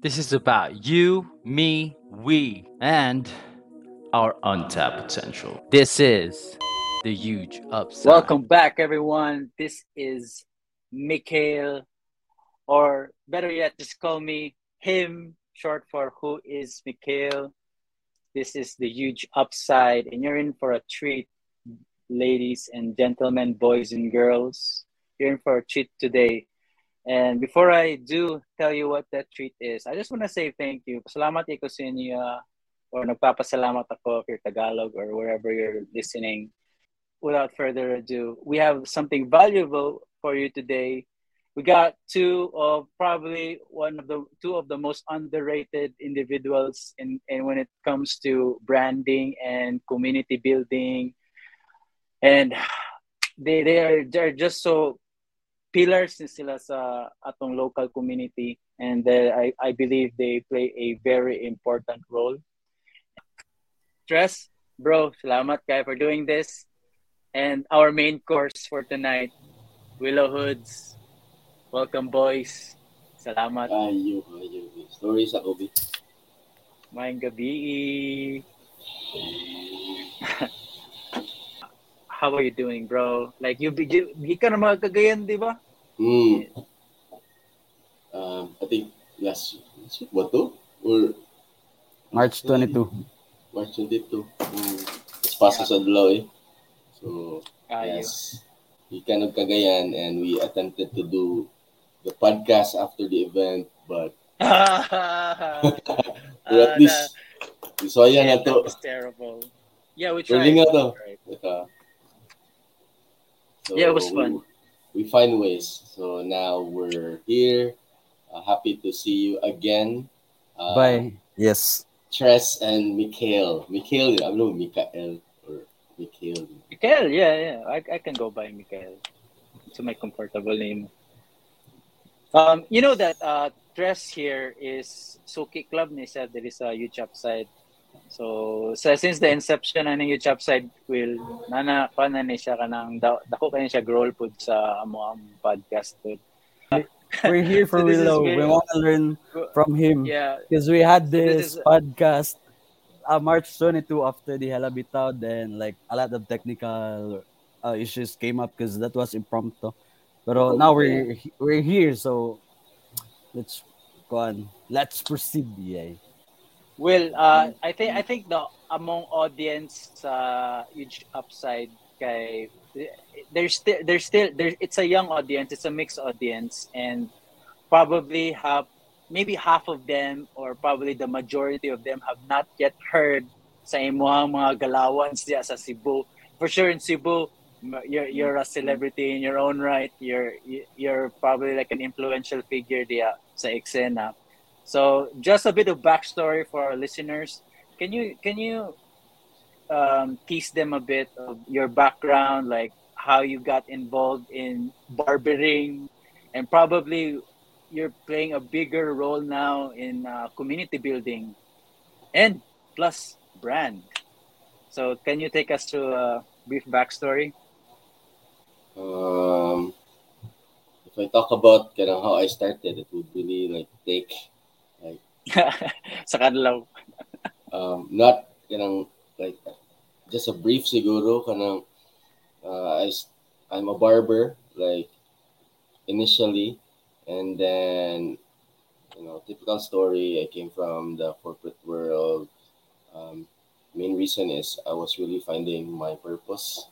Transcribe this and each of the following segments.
This is about you, me, we, and our untapped potential. This is the huge upside. Welcome back, everyone. This is Mikhail, or better yet, just call me him, short for Who is Mikhail. This is the huge upside, and you're in for a treat, ladies and gentlemen, boys and girls. You're in for a treat today. And before I do tell you what that treat is, I just want to say thank you. Salamat ko sa inyo, or nagpapasalamat ako if you're Tagalog or wherever you're listening. Without further ado, we have something valuable for you today. We got two of the most underrated individuals in when it comes to branding and community building, and they're just so pillars na sila sa atong local community, and I believe they play a very important role. Stress, bro, salamat kay for doing this. And our main course for tonight, Willow Hoods. Welcome, boys. Salamat. Ayo. Story sa Kobe. Maayong gabi. How are you doing, bro? Like, you ka na mga Cagayan, di ba? I think last what to? Or March 22. March 22. It's pasa sa Adlaw eh. So, yes. We kind of Cagayan, and we attempted to do the podcast after the event, but at least so yan na to. That was terrible. Yeah, we tried. Rolling na to. Right. So yeah, it was fun. We find ways. So now we're here. Happy to see you again. Bye. Yes. Tres and Mikhail. Mikhail, I don't know, Mikael or Mikhail. Mikhail, yeah. I can go by Mikhail. It's my comfortable name. You know that Tres here is Suki Club ni said there is a huge upside. So since the inception ng huge upside will nana pa na ni siya kanang dako kanya siya growl pud sa amo podcast pud. We're here for So this is Willow. very- We want to learn from him. Yeah. Because we had This this is- podcast March 22 after the Hela Bitaw. Then like a lot of technical issues came up because that was impromptu. But now we're here, so let's go on. Let's proceed. Yeah. Well, I think the among audience huge upside kay there's still it's a young audience, it's a mixed audience, and probably maybe half of them or probably the majority of them have not yet heard sa imuhang mga galawans diya sa Cebu. For sure in Cebu, you're a celebrity in your own right. You're probably like an influential figure diya sa eksena. So just a bit of backstory for our listeners. Can you tease them a bit of your background, like how you got involved in barbering, and probably you're playing a bigger role now in community building and plus brand. So can you take us through a brief backstory? If I talk about how I started, it would really like take sa Kadlaw. not like just a brief siguro I'm a barber like initially, and then typical story, I came from the corporate world. Main reason is I was really finding my purpose.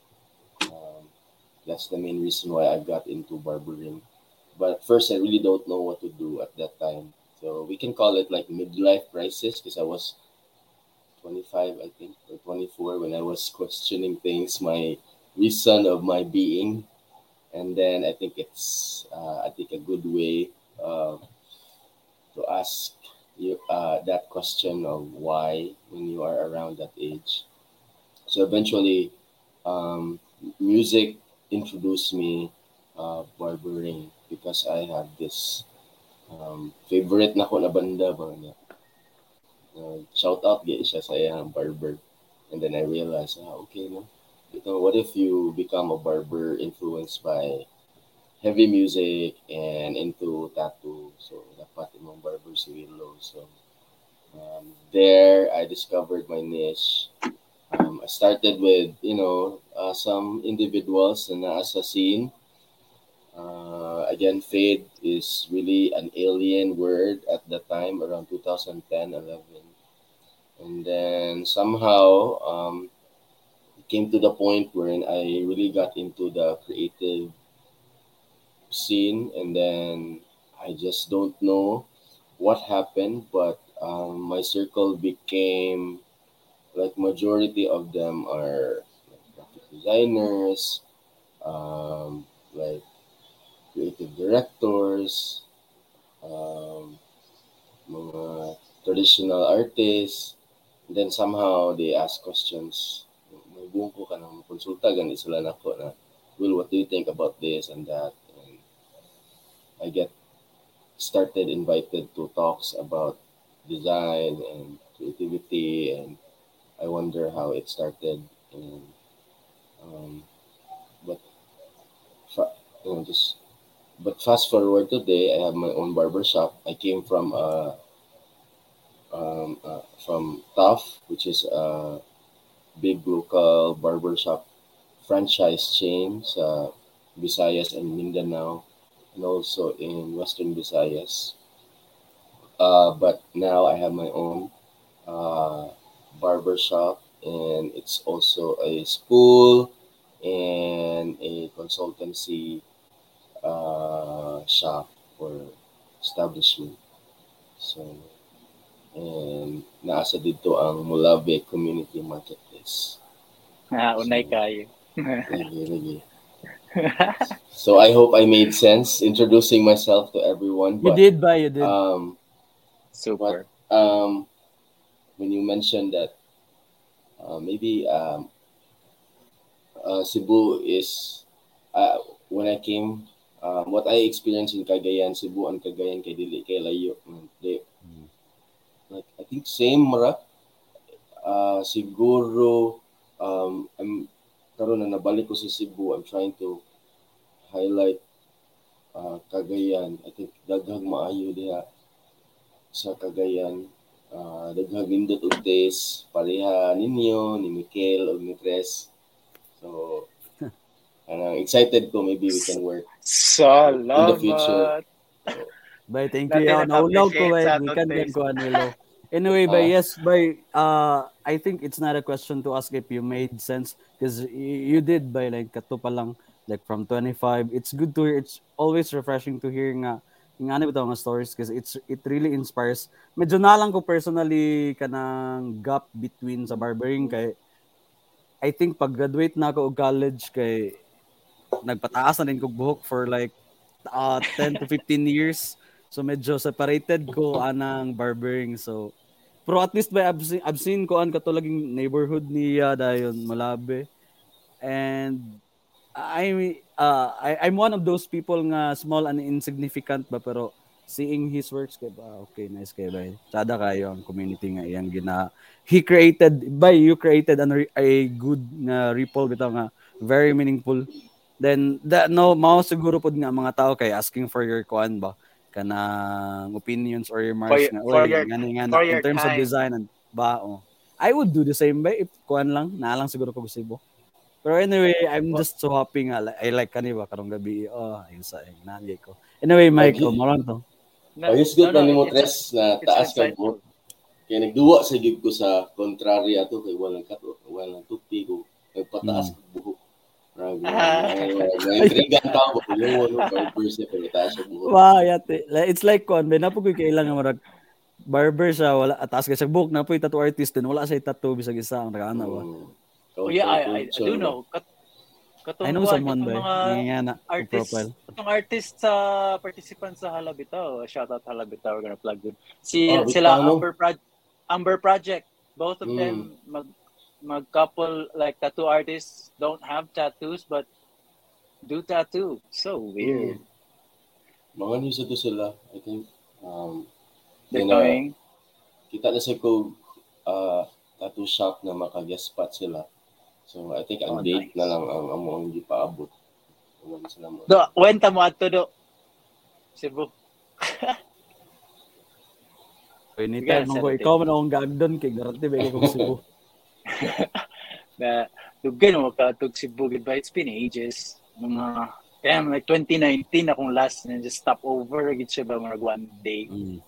That's the main reason why I got into barbering. But first, I really don't know what to do at that time. So we can call it like midlife crisis, because I was 25, I think, or 24 when I was questioning things, my reason of my being. And then I think it's a good way to ask you that question of why when you are around that age. So eventually, music introduced me barbering, because I had this favorite na ko na banda ba niya. Shout out gay siya sa iyang barber. And then I realized, okay, no? What if you become a barber influenced by heavy music and into tattoo? So dapat imong barber si So there I discovered my niche. I started with some individuals and as a scene. Again, fade is really an alien word at the time around 2010, 11. And then somehow it came to the point wherein I really got into the creative scene, and then I just don't know what happened, but my circle became like majority of them are like graphic designers, like creative directors, um, mga traditional artists. And then somehow they ask questions. May buong ko ka ng konsulta, ganit sila na ko na, Will, what do you think about this and that? And I get started invited to talks about design and creativity, and I wonder how it started. And um, but fa- just but fast forward today, I have my own barber shop. I came from Tough, which is a big local barber shop franchise chain sa Visayas and Mindanao, and also in Western Visayas. But now I have my own uh, barber shop, and it's also a school and a consultancy shop or establishment. So, and naasa dito ang Molave Community Marketplace. Unay So, kayo. lagi. So I hope I made sense introducing myself to everyone. You But did, ba? You did. Super. When you mentioned that maybe Cebu is when I came, what I experienced in Cagayan, Cebu and Cagayan kay dili kay layo. Like I think same mara. Siguro I'm karon na nabalik ko sa Cebu. I'm trying to highlight Cagayan. I think daghang maayo diha sa Cagayan. Daghang nindot og taste pareha ninyo ni Mikel og ni Tres. So excited ko maybe we can work in the future. Salamat. So, Bay, thank you. Natin Naulaw ko, appreciate bay. sa Gikan atong din taste. ko, Anilo. Anyway, bay, Ah. yes, bay, I think it's not a question to ask if you made sense because you did, bay, like, kato pa lang, like, from 25. It's good to hear. It's always refreshing to hear nga, yung ano bitaw nga stories because it really inspires. Medyo na lang ko personally kanang gap between sa barbering kay I think pag graduate na ako og college kay nagpataas na din kog buhok for like 10 to 15 years. So medyo separated ko anang barbering. So pero at least by I've seen ko an katulaging neighborhood niya dayon Malabe. And I'm one of those people nga small and insignificant ba pero seeing his works kay ba okay nice kay ba sada kayo ang community nga iyang gina he created by you created a good nga ripple bitaw nga very meaningful. Then that no mao siguro pod nga mga tao kay asking for your kuan ba kanang opinions or remarks nga For oy your nga for in your terms of time. design and ba I would do the same ba if kuan lang na lang siguro ko gusto. Pero anyway, I'm just so happy nga. I like kaniba karong gabi. Oh, ayun sa nangyay ko. Anyway, Mike, Pag- maron to. Pag-isgot na nimo It's Tres na it's taas kag buhok. insightful. Kaya nagduwa sa gid ko sa kontrary ato kay walang tupi ko nagpataas kag buhok. May intriga ang tao ko yung walo barber siya pero taas sa buhok. Wow, yate. It's like kon, ben napo koy kailangan marag barber siya wala atas kay sa book na po tattoo artist din wala say tattoo bisag isa ang nakana ba. Oh yeah, I do know. I Katong know kuan, someone katong ba. mga Nga na ko profile. katong artist sa participants sa Halabitaw. Shout out Halabitaw, we're gonna plug them. Sila Bitano. Amber Project. Both of them mag-couple like tattoo artists don't have tattoos but do tattoo. So weird. Mga news ito sila, I think. They're going. Kita na sa ko tattoo shop na maka-guest spot sila. So I think ang date nice. na lang ang among hindi paabot. Wala sila mo. When tamo adto do? Cebu. Anytime man ko, ikaw man akong gagdon kay garanti ba kung Cebu. Na dugan mo katog Cebu gid ba, it's been ages. Mga damn, like 2019 akong last and just stop over gid siya ba mga one day.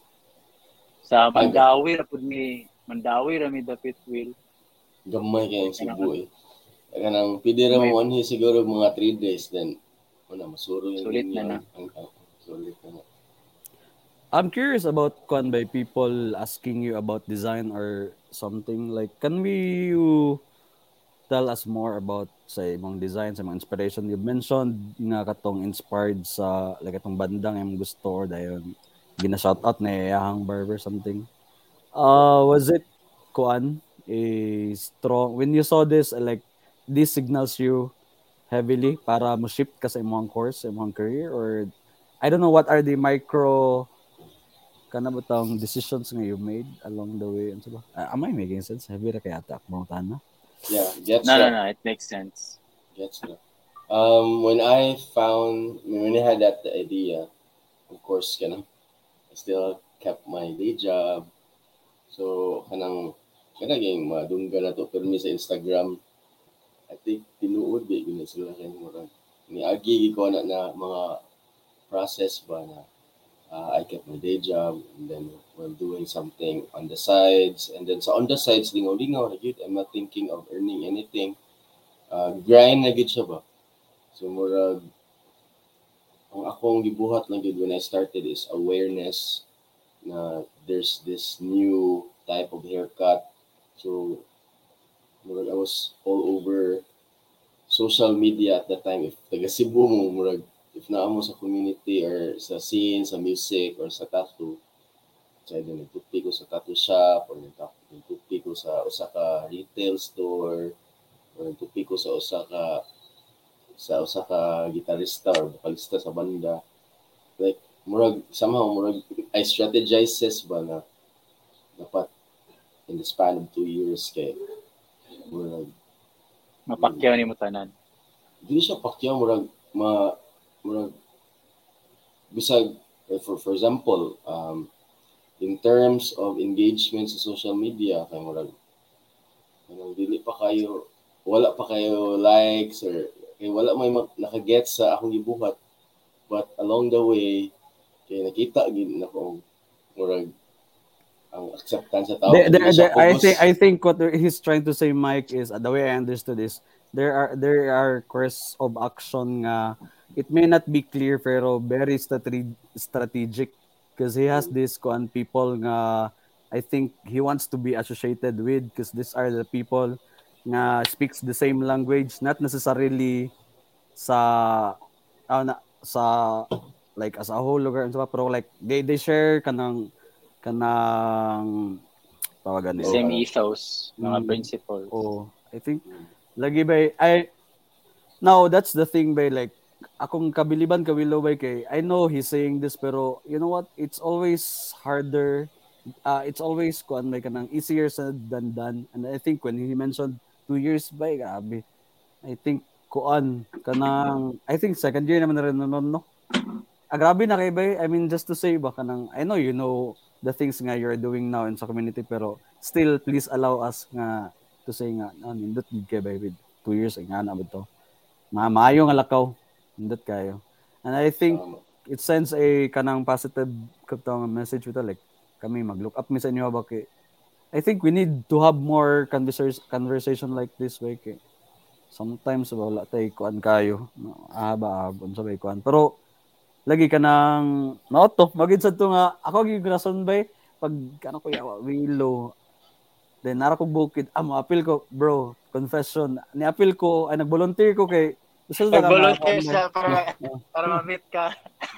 Sa Mandawi ra pud mi dapit will. Gamay kay Cebu eh. Kanang pwede ra mo anhi siguro mga 3 days then masuro yung sulit na. Sulit na. I'm curious about by people asking you about design or something like can you tell us more about say imong design sa mga inspiration you mentioned nga katong inspired sa like atong bandang imong gusto or dayon gina-shout out na Yahang Barber something. Was it a strong when you saw this like this signals you heavily para mo shift ka sa imong course, imong career or I don't know what are the micro kana butang decisions nga you made along the way and so am I making sense? Heavy ra kaya ta mo tana? Yeah, no, it makes sense. Gets it. When I had that idea, of course, I still kept my day job. So, kanang madungga na to pero sa Instagram, I think tinuod ba yun sila kayo murag. Niagi ko na mga process ba na I kept my day job and then while doing something on the sides and then on the sides lingaw-lingaw na yun, I'm not thinking of earning anything. Grind na gid siya ba? So murag ang akong gibuhat lang gid when I started is awareness na there's this new type of haircut. So murag I was all over social media at that time. If taga Cebu mo murag if naamo sa community or sa scene, sa music or sa tattoo, so nagtupi ko sa tattoo shop or nagtupi ko sa usa ka retail store or nagtupi ko sa usa ka gitarista or vocalista sa banda. Like somehow I strategizes ba na dapat in the span of 2 years kay murag mapakyaw ni mo tanan. Dili siya pakyaw murag bisag for example in terms of engagement sa social media kay murag wala pa kayo likes or kay wala may nakaget sa akong gibuhat but along the way kay nakita gid nako murag ang acceptance sa tao. I think what he's trying to say, Mike, is the way I understood is there are course of action nga it may not be clear pero very strategic because he has this people nga I think he wants to be associated with because these are the people nga speaks the same language, not necessarily sa like as a whole lugar and so pero like they share kanang tawagan nila same ethos, mga principles. I think lagi ba now that's the thing ba like akong kabiliban kawilo ba kay I know he's saying this pero you know what it's always harder it's always may kanang easier said than done and I think when he mentioned 2 years ba grabe I think kanang I think second year naman na rin no grabe na kay ba I mean just to say ba kanang I know you know the things nga you're doing now in sa community pero still please allow us nga to say nga nindot kay ba with 2 years nga na ba to maayo nga lakaw nindot kayo and I think it sends a kanang positive katong message with like kami mag-look up mi sa inyo ba kay I think we need to have more conversation like this way kay sometimes wala tay kuan kayo abon sa bay kuan pero lagi ka nang to magid sa to nga ako gyud rason bay pag ano ko yawa wilo then nara ko bukid ma-appeal ko bro confession ni appeal ko ay nag-volunteer ko kay nag-volunteer siya para ma-meet ka.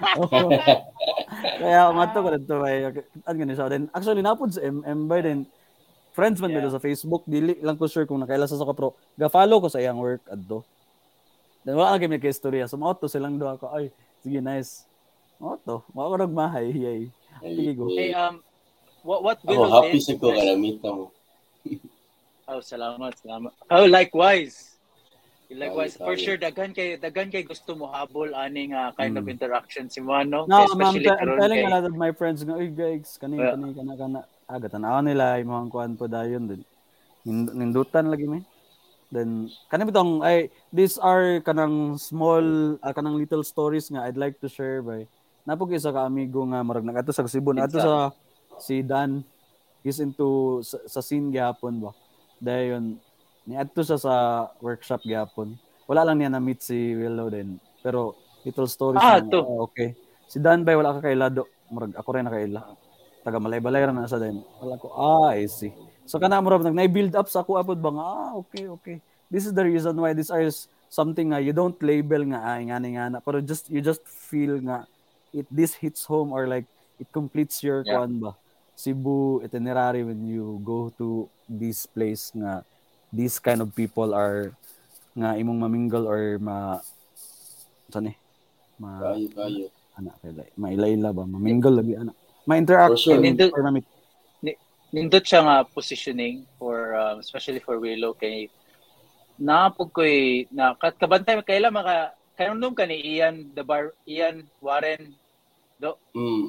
Kaya mato ko dito bay gani siya then actually napod sa MM by then friends man sa Facebook dili lang ko sure kung nakaila sa pro ga-follow ko sa iyang work adto then wala lang kay istorya so to silang duha ko ay sige nice to mao ko nagmahay sige go hey what will happy sa ko kada meet mo. Salamat likewise Likewise, for sure, daghan kay gusto mo habol aning kind of interaction si Mano, No, especially I'm karon telling kay a lot of my friends nga, "Uy guys, kani kana aga tanaw nila imong kuan po dayon din." Nindutan lagi may. Then kani bitong ay these are kanang small kanang little stories nga I'd like to share by. Napog isa ka amigo nga murag nagato sa Cebu, ato sa si Dan. He's into sa scene gyapon ba. Dayon niadto siya sa workshop gyapon. Wala lang niya na-meet si Willow din. Pero little stories na okay. Si Dan bay wala ka kay Lado. Murag ako rin na kay Ila. Taga Malay-Balay ra na sa din. Wala ko I see. So kana murag nag-build up sa ako apod ba nga okay. This is the reason why this is something nga you don't label nga ay ngani pero you just feel nga this hits home or like it completes your kuan ba. Cebu itinerary when you go to this place nga these kind of people are nga imong mamingle or sani kayo ana kay maila-ila ba mamingle lagi ana ma-interact sure. or mamit nindot siya nga positioning for especially for Willow kay napog koy na kabantay kaila maka kanundom kani Ian Warren do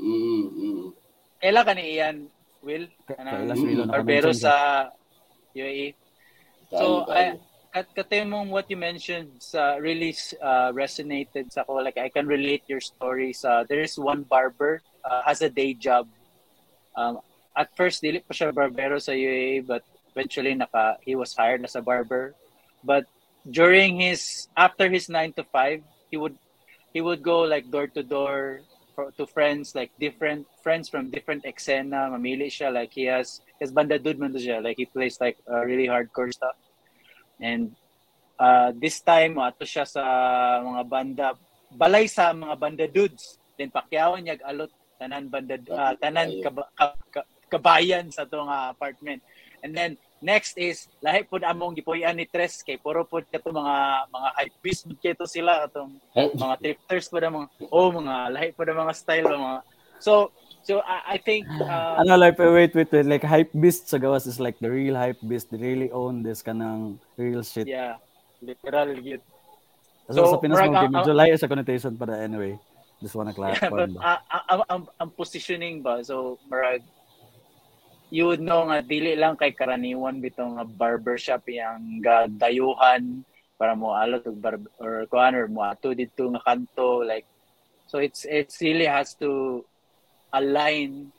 kaila kani Ian Will barbero sa UAE. So katemong what you mentioned really resonated sa ko, like I can relate your stories. There is one barber has a day job. At first dili pa siya barbero sa UAE, but eventually he was hired as a barber. But after his 9 to 5, he would go like door to door to friends, like different friends from different eksena. Mamili siya, like he has banda dude man to siya, like he plays like really hardcore stuff. And this time ato siya sa mga banda balay sa mga banda dudes, then pakyawan niya alot tanan banda tanan kabayan sa tong apartment. And then next is lahi pud among gipuy-an ni Tres kay puro pud kato mga hype beast kito sila katong mga trippers pud mga mga lahi pud mga style mga so I think like wait like hype beast sa gawas is like the real hype beast, they really own this kanang real shit. Yeah, literal yun. So sa Pinas mo medyo layo sa connotation para anyway just wanna clarify ang positioning ba, so marag you would know nga dili lang kay karaniwan bitong barbershop yang dayuhan para mo alot or kuan or mo ato dito nga kanto, like so it's really has to align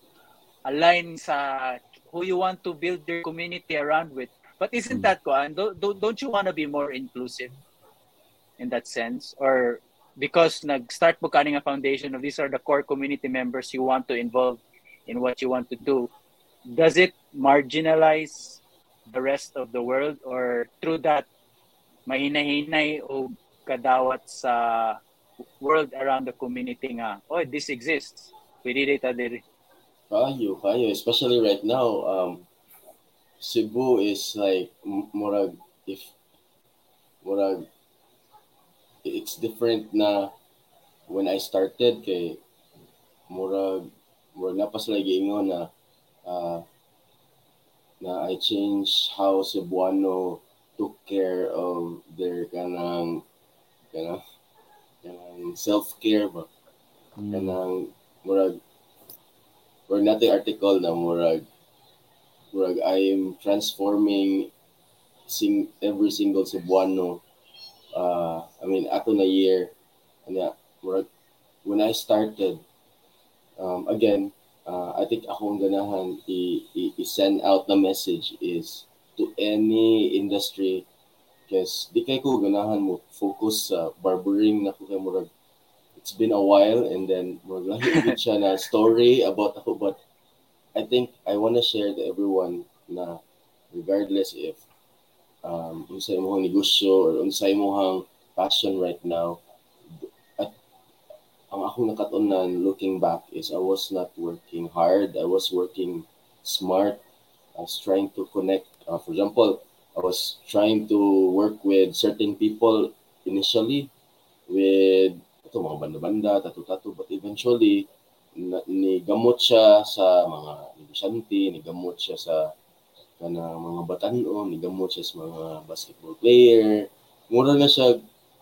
sa who you want to build your community around with. But isn't that kuan, don't you want to be more inclusive in that sense, or because nag-start mo kaning a foundation of these are the core community members you want to involve in what you want to do, does it marginalize the rest of the world, or through that mahinahinay o kadawat sa world around the community nga this exists, we did it kayo especially right now Cebu is like murag it's different na when I started kay murag napas lagi ingon na I changed how Cebuano took care of their kanang self-care ba. Kanang murag nating article na murag I am transforming every single Cebuano. I mean ato na year murag when I started again I think akong ganahan i-send out the message is to any industry, because di kay ko ganahan mo focus sa barbering na ko kay murag it's been a while and then murag lahi siya na story about ako, but I think I want to share to everyone na regardless if unsay imong negosyo or unsay imong passion right now, ang akong nakatunan looking back is I was not working hard, I was working smart. I was trying to connect, for example, I was trying to work with certain people initially with mga banda-banda, tattoo, but eventually nigamot siya sa mga negosyante, nigamot siya sa mga batanon, nigamot siya sa mga basketball player, mura na siya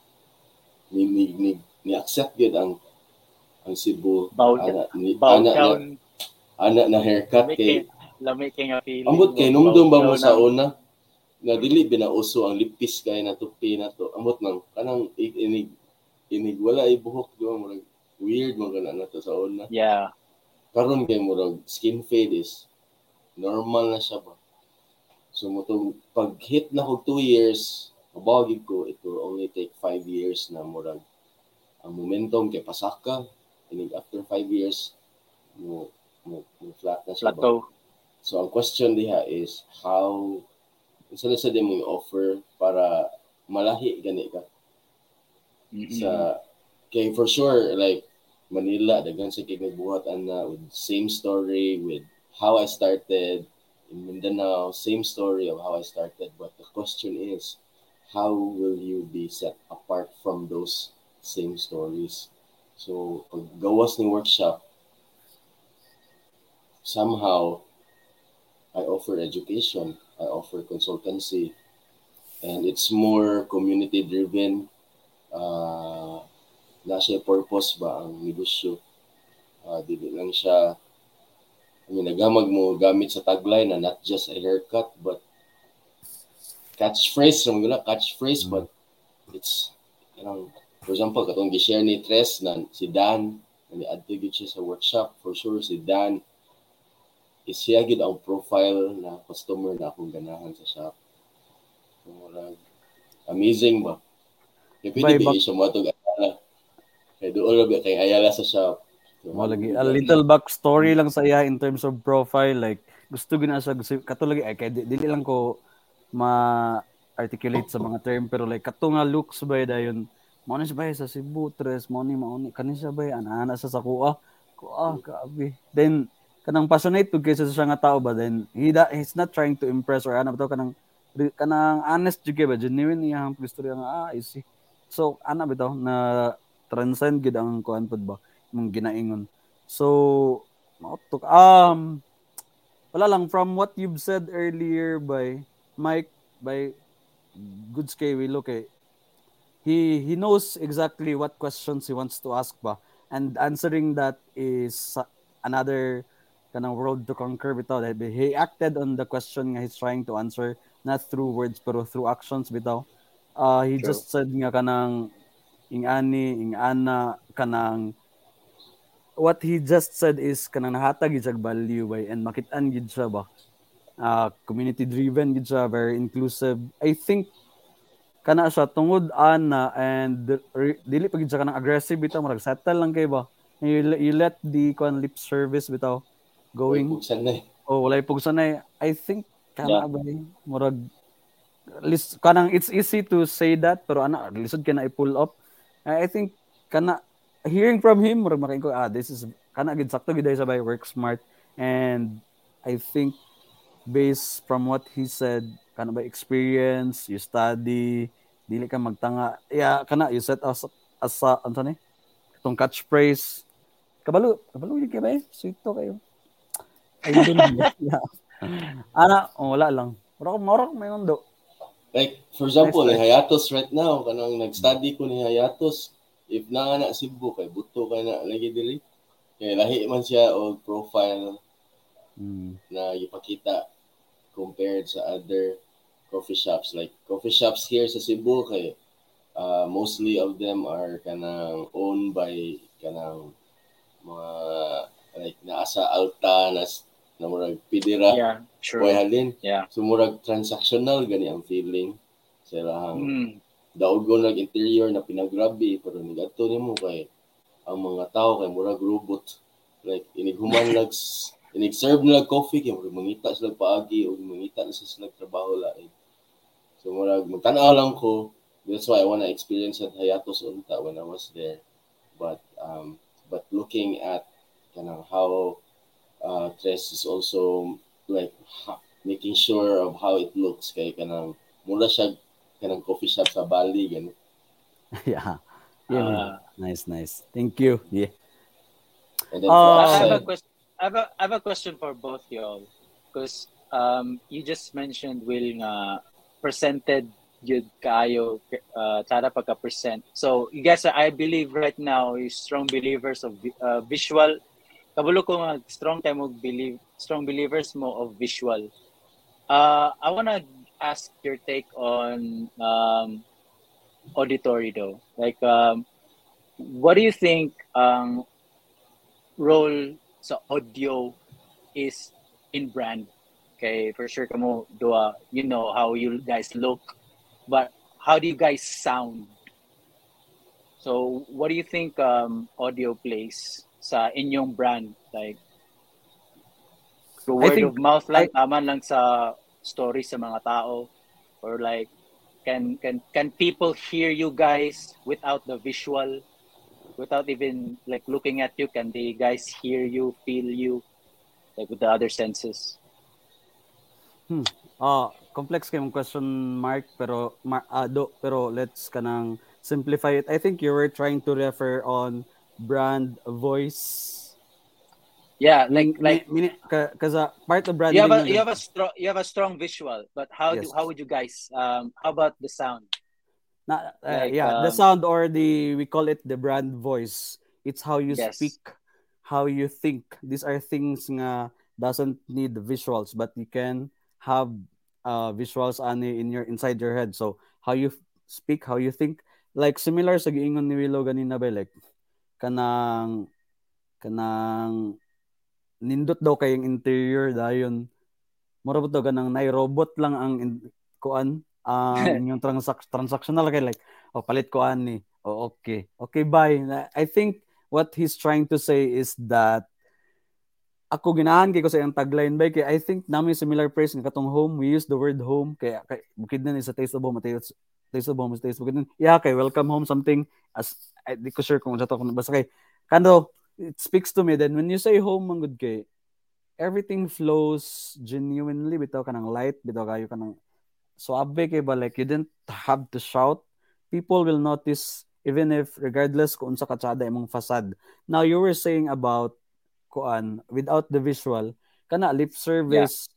ni accept gid ang Cebu Bow down. Na haircut kay Lami kay nga feeling. ambot kay numdum ba mo sa una na dili binauso ang lipis kay na tupi na to. Ambot nang kanang inig wala ibuhok di ba murag weird mo kana na to sa una. Yeah. Karon kay murag skin fade is normal na siya ba. So mutong pag hit na ko 2 years, mabawagid ko it will only take 5 years na murag ang momentum kay pasaka inig after 5 years mo flat na siya ba. So ang question diha is how sa mo i-offer para malahi gani ka sa kay for sure like Manila daghan sa kay nagbuhat ana with same story with how I started in Mindanao, same story of how I started, but the question is how will you be set apart from those same stories? So pag gawas ni workshop somehow I offer education, I offer consultancy, and it's more community-driven. Nasa purpose ba ang negosyo? Dili lang siya, nagamag mo gamit sa tagline na not just a haircut, but catchphrase, but it's, for example, katong gi-share ni Tres na si Dan, ni-adto gid siya sa workshop, for sure si Dan, siya gid ang profile na customer na akong ganahan sa shop. So, amazing ba? Kaya pwede ba siya mo itong Ayala? Kaya doon lang kay Ayala sa shop. So, lagi, a little backstory lang sa iya in terms of profile. Like, gusto gina siya, katulad, kaya dili lang ko ma-articulate sa mga term, pero like, kato nga looks ba dayon, mauna siya ba sa Cebu, Tres, mauni, kanin siya ba, ana siya sa kuha, grabe. Then, kanang passionate pud kaysa siya nga tao ba, then he's not trying to impress or ano ba to, kanang honest jud ba, genuine niya ang gusto nga easy. So ana ba to na transcend gid ang kuan pud ba mong ginaingon. So wala lang, from what you've said earlier by Mike, by Goods kay Willow, kay he knows exactly what questions he wants to ask ba, and answering that is another kanang world to conquer bitaw. He acted on the question nga he's trying to answer, not through words pero through actions bitaw. He True. Just said nga kanang ingana kanang what he just said is kanang nahatag gid value by, and makit-an gid siya ba. Community driven gid siya, very inclusive. I think kana siya tungod ana, and dili pa gid siya kanang aggressive bitaw, marag settle lang kay ba. You let the lip service bitaw going. Walay pugsanay. I think kana ba murag kanang it's easy to say that, pero ana lisod ka na i-pull up. I think kana hearing from him murag makain ko this is kana gid sakto gid sa by work smart, and I think based from what he said, kana ba experience, you study, dili ka magtanga. Kana you set as ano ni itong catchphrase. Kabalo yun kayo ba sweet to kayo. I don't know. Ana, wala lang. Marok may mundo. Like, for example, ni Hayatos right now, kanang nag-study ko ni Hayatos, if na Cebu, kay buto ka na lagi dili. Kaya lahi man siya o profile na ipakita compared sa other coffee shops. Like, coffee shops here sa Cebu, kay mostly of them are kanang owned by kanang mga like naasa alta na murag pidira halin. So murag transactional gani ang feeling sa lahang daog go nag interior na pinagrabe, pero nigadto nimo kay ang mga tao kay murag robot, like inighuman inig-serve nila coffee kay murag mangita sila paagi o mangita na sila trabaho lain. So murag magtan-aw lang ko. That's why I want to experience at Hayatos unta when I was there, but looking at how Tres is also like making sure of how it looks, kay kanang mura siya kanang coffee shop sa Bali gani. Yeah. Nice. Thank you. Yeah. And then I have a question for both y'all, because you just mentioned Will nga presented yun kaayo tara pagka-present. So you guys, I believe right now is strong believers of visual. Kabulo ko nga strong believers mo of visual. I wanna ask your take on auditory though. Like, what do you think role sa audio is in brand? Okay, for sure kamo dua, you know how you guys look, but how do you guys sound? So what do you think audio plays sa inyong brand? Like, I word think of mouth I lang, tama lang sa story sa mga tao, or like can people hear you guys without the visual, without even like looking at you? Can the guys hear you, feel you, like with the other senses? complex kay mong question, Mark, pero pero let's kanang simplify it. I think you were trying to refer on brand voice. Yeah, like Because part of you have branding a na good. you have a strong visual, but Yes. how would you guys how about the sound? Like Yeah, the sound, or we call it the brand voice. It's how you speak, yes, how you think. These are things nga doesn't need visuals, but you can have visuals ani in your inside your head. So how you speak, how you think, like similar sa giingon ni Willow ganina ba, like kanang kanang nindot daw kayong interior dayon mura ba to ganang nay robot lang ang kuan ang inyong transactional kay like palit ko ani okay bye. I think what he's trying to say is that ako ginahan kay ko sa iyang tagline ba kay I think namin similar phrase nga katong home, we use the word home kay bukid na ni sa taste of home, taste of home is taste bukid na kay welcome home something as di ko sure kung sa to basta kay kando it speaks to me. Then when you say home man good kay everything flows genuinely, bitaw ka ng light, bitaw kayo ka ng suabe kay ba, like you didn't have to shout. People will notice even if regardless kung unsa katsada imong facade. Now you were saying about kuan without the visual kana lip yeah, service,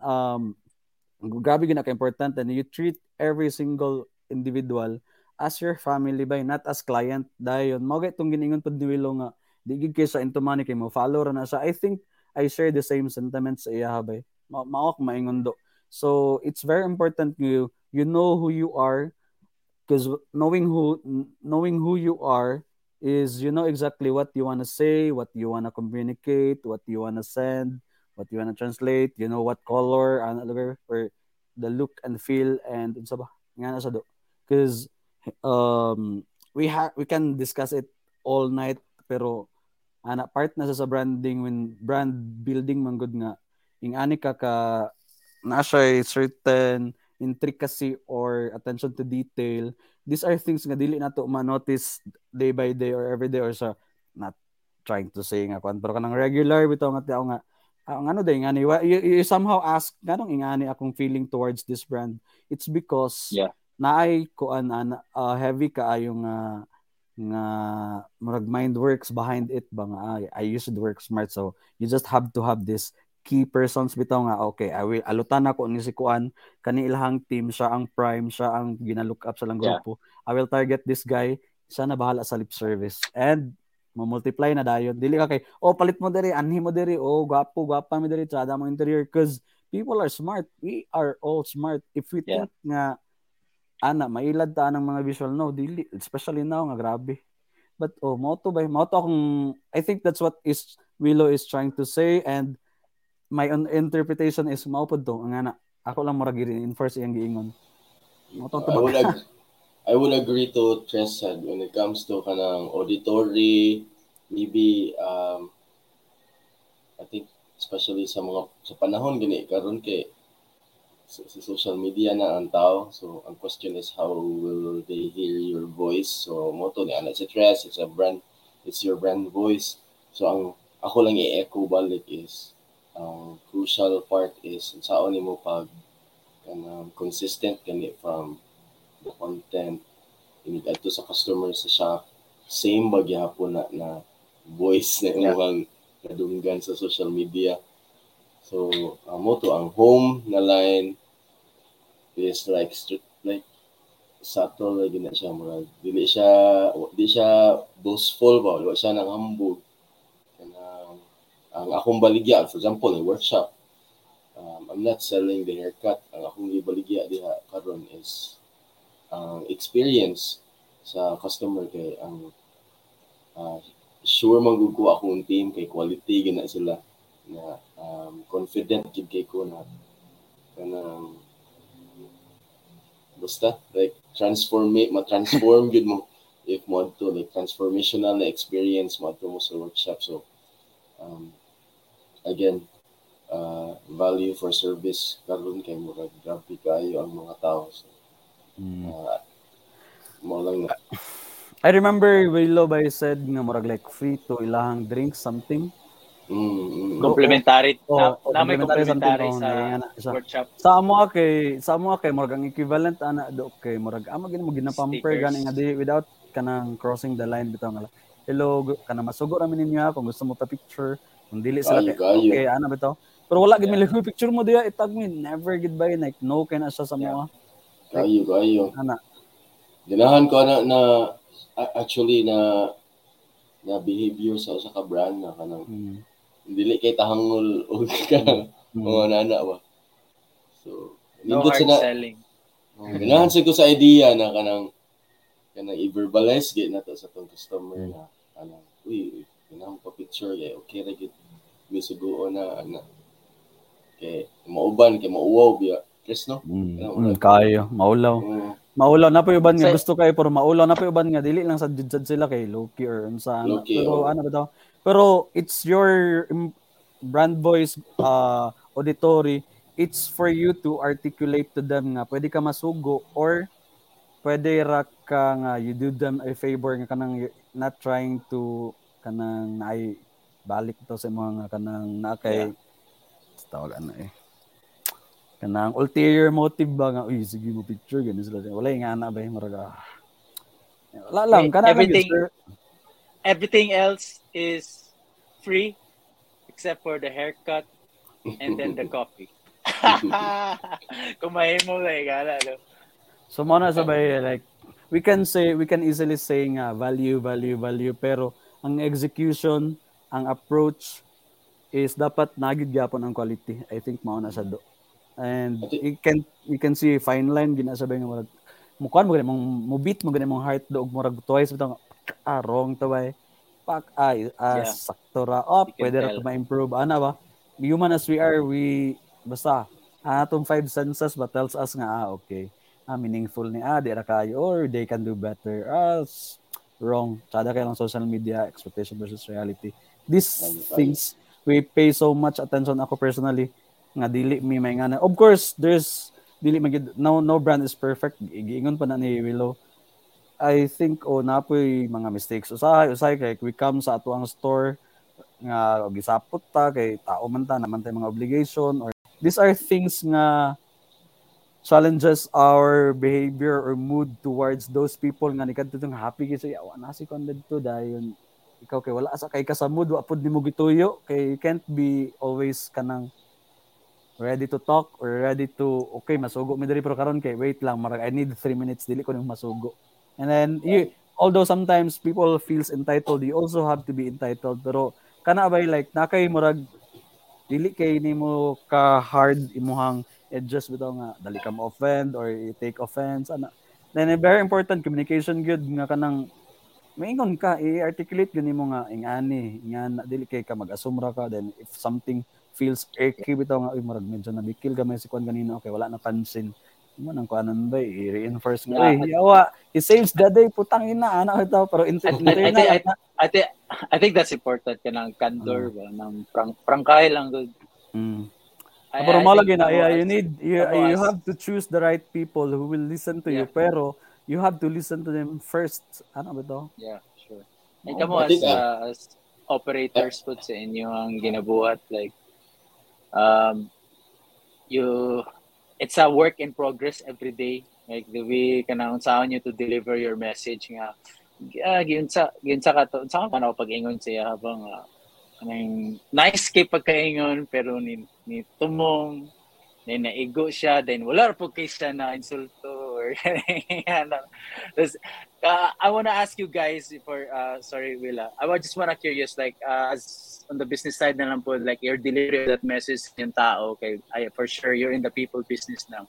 grabe gina ka important, and you treat every single individual as your family by not as client dayon mao gay tong giningon pud ni Willow nga di gid kay sa into money kay mo follow ra na siya. I think I share the same sentiments sa iya bay mao maingon do. So it's very important you know who you are, because knowing who you are is you know exactly what you want to say, what you want to communicate, what you want to send, what you want to translate, you know what color and or the look and feel and unsa ba nga na sa do, because we can discuss it all night, pero part na sa branding, when brand building man gud nga ing ani ka na siya certain intricacy or attention to detail. These are things nga dili nato ma-notice day by day or every day, or sa not trying to say nga kwan pero kanang regular bitaw nga tao nga ang ano day ngani you somehow ask nganong ingani akong feeling towards this brand. It's because yeah, naay kuan heavy kaayo nga murag mind works behind it ba nga I used to work smart, so you just have to have this key persons bitaw nga okay I will alutan ako ni si kuan kani ilahang team, siya ang prime, siya ang gina-look up sa lang yeah, grupo. I will target this guy, siya na bahala sa lip service and multiply na dayon. Dili ka kay palit mo diri, anhi mo diri, gwapa mo diri, tsada mo interior, cause people are smart, we are all smart. If we yeah. think nga mailad ta ng mga visual, no dili, especially now nga grabe. But mo to akong I think that's what is Willow is trying to say, and my interpretation is maupod to nga na ako lang murag reinforce iyang giingon. Mo to tubag. I would agree to Tress said when it comes to kanang auditory, maybe I think especially sa panahon gani karon kay sa social media na ang tao. So ang question is how will they hear your voice? So moto ni ana si Tress, it's your brand voice. So ang ako lang i-echo balik is crucial part is saon nimo pag consistent kani from the content inig adto sa customer sa shop, same ba gyapon na voice na Yeah. imong nadunggan sa social media. So mo to ang home na line is like subtle lagi na siya murag di siya boastful ba, wala siya nang hambog kanang ang akong baligya for example in workshop. I'm not selling the haircut. Ang akong gibaligya diha karon is ang experience sa customer kay ang sure magugko akong team kay quality gina sila na confident gid kay ko na kanang basta like ma-transform gid mo if mo to like transformational na experience mo to mo sa workshop. So again value for service karon kay murag grabe kayo ang mga tao. So, mo lang na. I remember Willow by said nga murag like free to ilahang drink something. Complementary. Na may Complementary complementary something, sa workshop. Sa amo kay murag ang equivalent ana do kay murag amo gid mo ginapamper Stickers. gani nga di without kanang crossing the line bitaw nga hello kana masugo ra ninyo kung gusto mo ta picture kung dili sila kay Kayo. okay ana bitaw pero wala gid mi picture mo diya itag mi never gid by like no kay na siya sa mga kayo ana ganahan ko na actually na behavior sa usa ka brand na kanang dili kay tahangol og kanang mga nana ba. So No hard selling. Ganahan sa ko sa idea na kanang i-verbalize gid nato sa tong customer na kanang uy kanang pa picture kay okay ra gid mi sugo na ana kay mauban kay mauwaw biya Chris no kayo maulaw na pa uban nga gusto kay pero maulaw na pa uban nga dili lang sa judge sila kay low-key or unsa pero ano ba daw pero it's your brand voice auditory. It's for you to articulate to them nga pwede ka masugo or pwede ra ka nga you do them a favor nga kanang not trying to kanang naay balik to sa mga kanang na kay tawag kanang ulterior motive ba nga uy sige mo picture ganun sila wala nga ana ba maraga wala lang kanang everything else is free except for the haircut and then the coffee. Kumahimo like gala no. So mo na sabay like we can easily say nga value pero ang execution ang approach is dapat nagid gyapon ang quality. I think mao na sa do. And you can see fine line ginasabay nga murag mukuan mo gani mo beat mo gani mong heart do og murag twice bitaw wrong to bay sakto ra pwede ra ma-improve ana ba human as we are we basta atong five senses but tells us nga okay meaningful ni di ra kayo or they can do better wrong sada kay lang social media expectation versus reality these things we pay so much attention ako personally nga dili mi may nga of course there's dili magid no brand is perfect giingon pa na ni Willow I think napoy mga mistakes usay kay we come sa ato ang store nga gisapot ta kay tao man ta naman tay mga obligation or these are things nga challenges our behavior or mood towards those people nga nikadto tong happy gyud siya wa na si content to dayon ikaw kay wala sa kay ka sa mood wa pud nimo gituyo kay you can't be always kanang ready to talk or ready to okay masugo mi diri pero karon kay wait lang marag I need 3 minutes dili ko nimo masugo. And then although sometimes people feels entitled, you also have to be entitled. Pero kana bay like nakay murag dili kay nimo ka hard imuhang adjust bitaw nga dali ka mo offend or you take offense ana. Then very important communication gyud nga kanang maingon ka i-articulate gyud nimo nga ingani dili kay ka mag-assume ra ka then if something feels icky bitaw nga murag medyo nabikil gamay si kuan ganina okay wala na pansin. Mo nang kuanan ba i-reinforce nga yawa he saves the day putang ina ana ito pero I think that's important kanang candor ba nang prangkay lang good. Pero malagi na you have to choose the right people who will listen to you pero you have to listen to them first ano ba to? Yeah, sure. Ay kamo as operators put sa inyo ang ginabuhat like it's a work in progress every day. Like the way kanang unsaon you to deliver your message nga gyud sa kato unsa ka na pag-ingon siya habang kanang nice kay pagkaingon pero ni tumong then naigo siya then wala ra pud kay siya na insulto or or I want to ask you guys for sorry Willa, just want to curious like as on the business side na lang po, like your delivery of that message sa yung tao, okay, for sure you're in the people business now.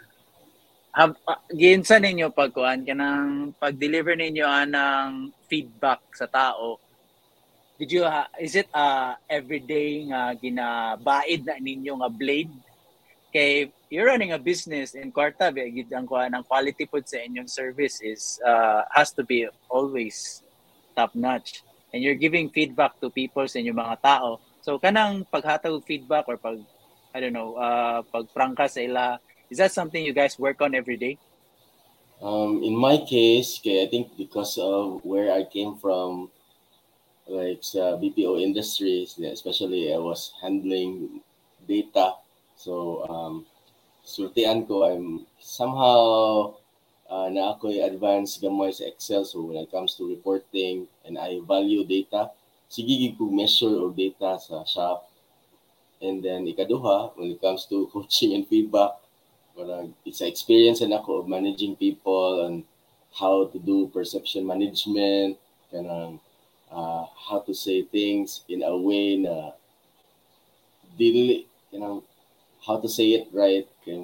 Ginsa ninyo pagkuan kanang pag-deliver ninyo ng feedback sa tao, did you is it everyday nga ginabaid na ninyo nga blade kay you're running a business in kwarta gid ang quality pod sa inyong service is has to be always top notch, and you're giving feedback to people sa inyong mga tao, so kanang paghatag feedback or pag I don't know pagprangka sa ila, is that something you guys work on every day? In my case, I think because of where I came from, like sa BPO industries, especially I was handling data. So, sultian ko, I'm somehow na ako'y advanced gamay sa Excel. So, when it comes to reporting and I value data, sige ko measure of data sa shop. And then, ikaduha, when it comes to coaching and feedback, it's an experience na ako of managing people and how to do perception management, kanang how to say things in a way na dili, how to say it right, kaya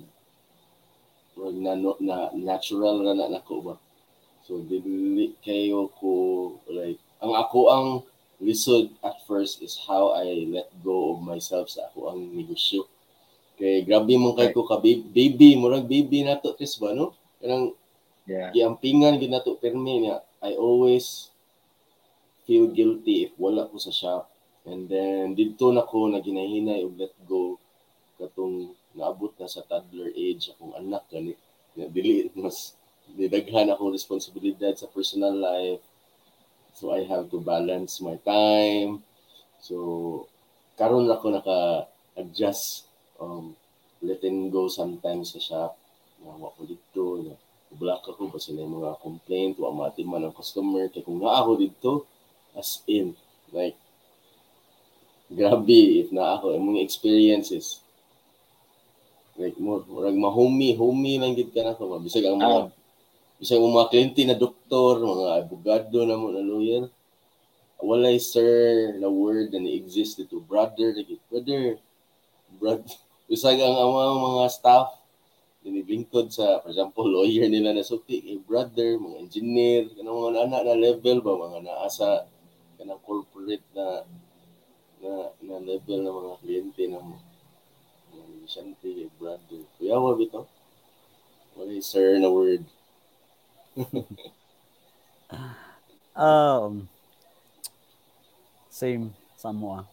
na natural na nako ba. So dili kayo ko like ang lisod at first is how I let go of myself sa ako ang negosyo. Kay grabe mong kay ko ka baby, murag baby nato Chris ba no? Kanang giampingan gid nato permi niya. I always feel guilty if wala ko sa shop. And then dito na ko na ginahinay og let go katong naabot na sa toddler age akong anak gani. Dili mas didaghan akong responsibilidad sa personal life. So I have to balance my time. So karon ako naka-adjust letting go sometimes sa shop. Nawa ko dito, block ako kasi na mga complaint o amati man ang customer. Kaya kung naa ako dito, as in, like, grabe if na ako, yung mga experiences. Like, murag ma-homey lang gid ka na ako. Bisag ang mga kliyente na doktor, mga abogado na mo na lawyer, walay sir na word na exist dito. Brother. Bisag ang mga staff, diniglingkod sa, for example, lawyer nila na suti, brother, mga engineer, kanang mga anak na level ba, mga naasa, kanang corporate na level ng mga kliyente na mo. Siyempre, brother. Kuya, wala bito? Wala sir na word. Same, somewhat.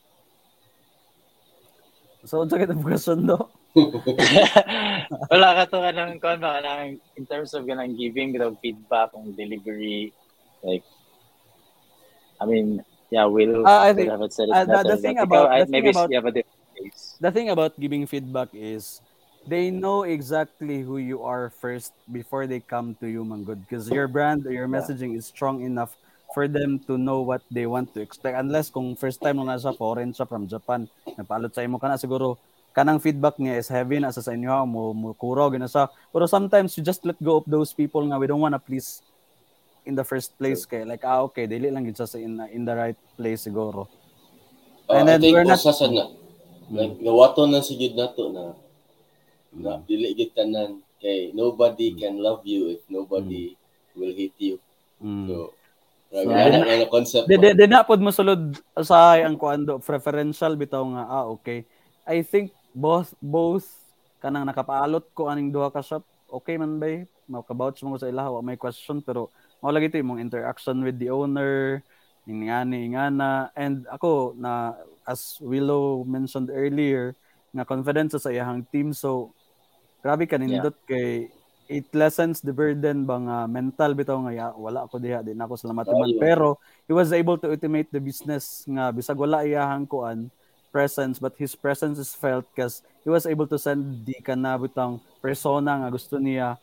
So, unsa kita question do? Wala ka to kanang in terms of ganang giving the feedback on delivery, like I mean, yeah, I think haven't said it better. the thing about you have a different case. The thing about giving feedback is they know exactly who you are first before they come to you, Manggod, because your brand or your messaging is strong enough for them to know what they want to expect. Unless kung first time lang nasa foreign siya from Japan, napalot sa imo kana siguro kanang feedback niya is heavy na sa inyo mo kuro gina sa. Pero sometimes you just let go of those people nga we don't wanna please in the first place kay like okay dili lang gid sa in the right place siguro. And then I think we're not like gawaton na sigid nato na dili gid tanan kay nobody can love you if nobody will hate you. So na concept. Di na pod mosulod sa ang kuando preferential bitaw nga okay. I think both kanang nakapaalot ko aning duha ka shop okay man bay makabouch mo sa ilaha wa may question pero mao lagi ito imong interaction with the owner ingana and ako na as Willow mentioned earlier nga confidence sa iyang team so grabe kanindot kay it lessens the burden bang mental bitaw nga wala ako diha di na ako salamat man pero he was able to automate the business nga bisag wala iyang kuan presence but his presence is felt because he was able to send di kanabutang persona nga gusto niya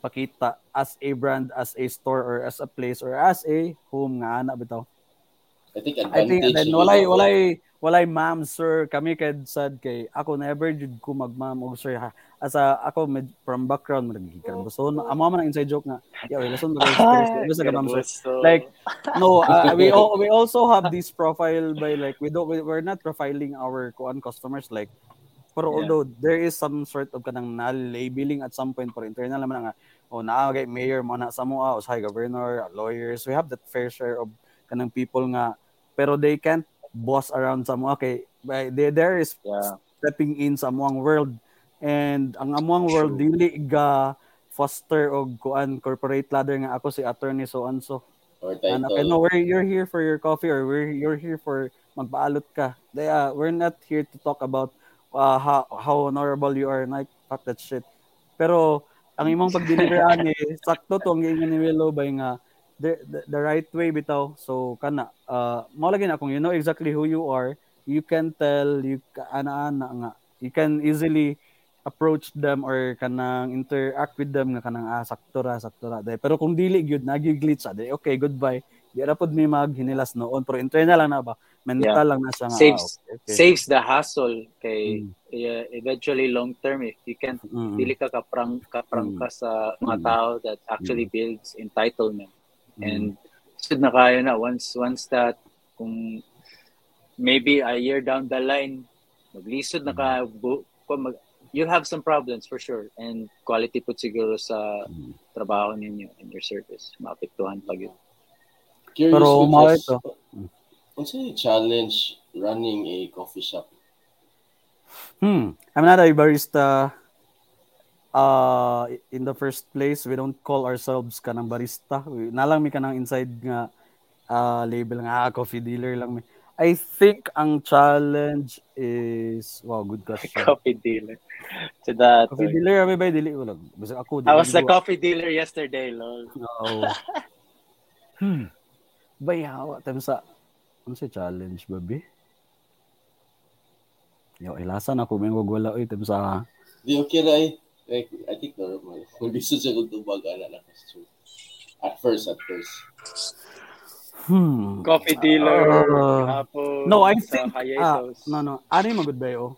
ipakita as a brand, as a store or as a place or as a home nga ana bitaw. I think I think advantage then na yun ako. walay ma'am sir kami kad sad kay ako never jud ko magma'am og sir ha. Asa ako from background so amo man ang inside joke nga yeah lason ba guys sa ma'am sir Garboso. like no we also have this profile by like we're not profiling our customers like pero Yeah. although there is some sort of kanang labeling at some point for internal naman nga naagay mayor mo na sa mua o sa governor lawyers we have that fair share of kanang people nga pero they can't boss around sa mua kay there is Yeah. stepping in sa amuang world and ang amuang world True. dili ga foster og kuan corporate ladder nga ako si attorney so and so Or and okay, no, title. you're here for your coffee or you're here for magpaalot ka. We're not here to talk about how honorable you are. Like, fuck that shit. Pero, ang imong pag-deliver ani, sakto to ang giingon ni Willow bay nga the right way bitaw. So, kana, mao lagi na kung you know exactly who you are, you can tell, ana-ana nga, you can easily approach them or kanang interact with them nga kanang sakto ra pero kung dili gyud nagi-glitch okay goodbye di ra pod mi maghinilas noon pero internal lang na ba mental lang na siya nga okay. Saves the hassle kay eventually long term if you can't dili ka kaprang ka sa mga tao that actually builds entitlement and sud na kayo na once that kung maybe a year down the line maglisod na ka you'll have some problems for sure and quality po siguro sa trabaho ninyo and your service maapektuhan pag yun. Curious pero with mao this, ito what's the challenge running a coffee shop? I'm not a barista in the first place we don't call ourselves kanang barista nalang mi kanang inside nga label nga coffee dealer lang mi. I think ang challenge is good question. Coffee dealer. So that Coffee dealer abi bay dili ko lang. Basta ako I was the coffee dealer yesterday, lol. Oo. Bay hawa time sa sa challenge baby. Yo ilasan ako may wala oy time sa Di okay ra like I think normal. Kung di sa sagot tubag ana na kasi. At first. Coffee dealer. No, I think Hayatos. no. Ano yung magud bayo?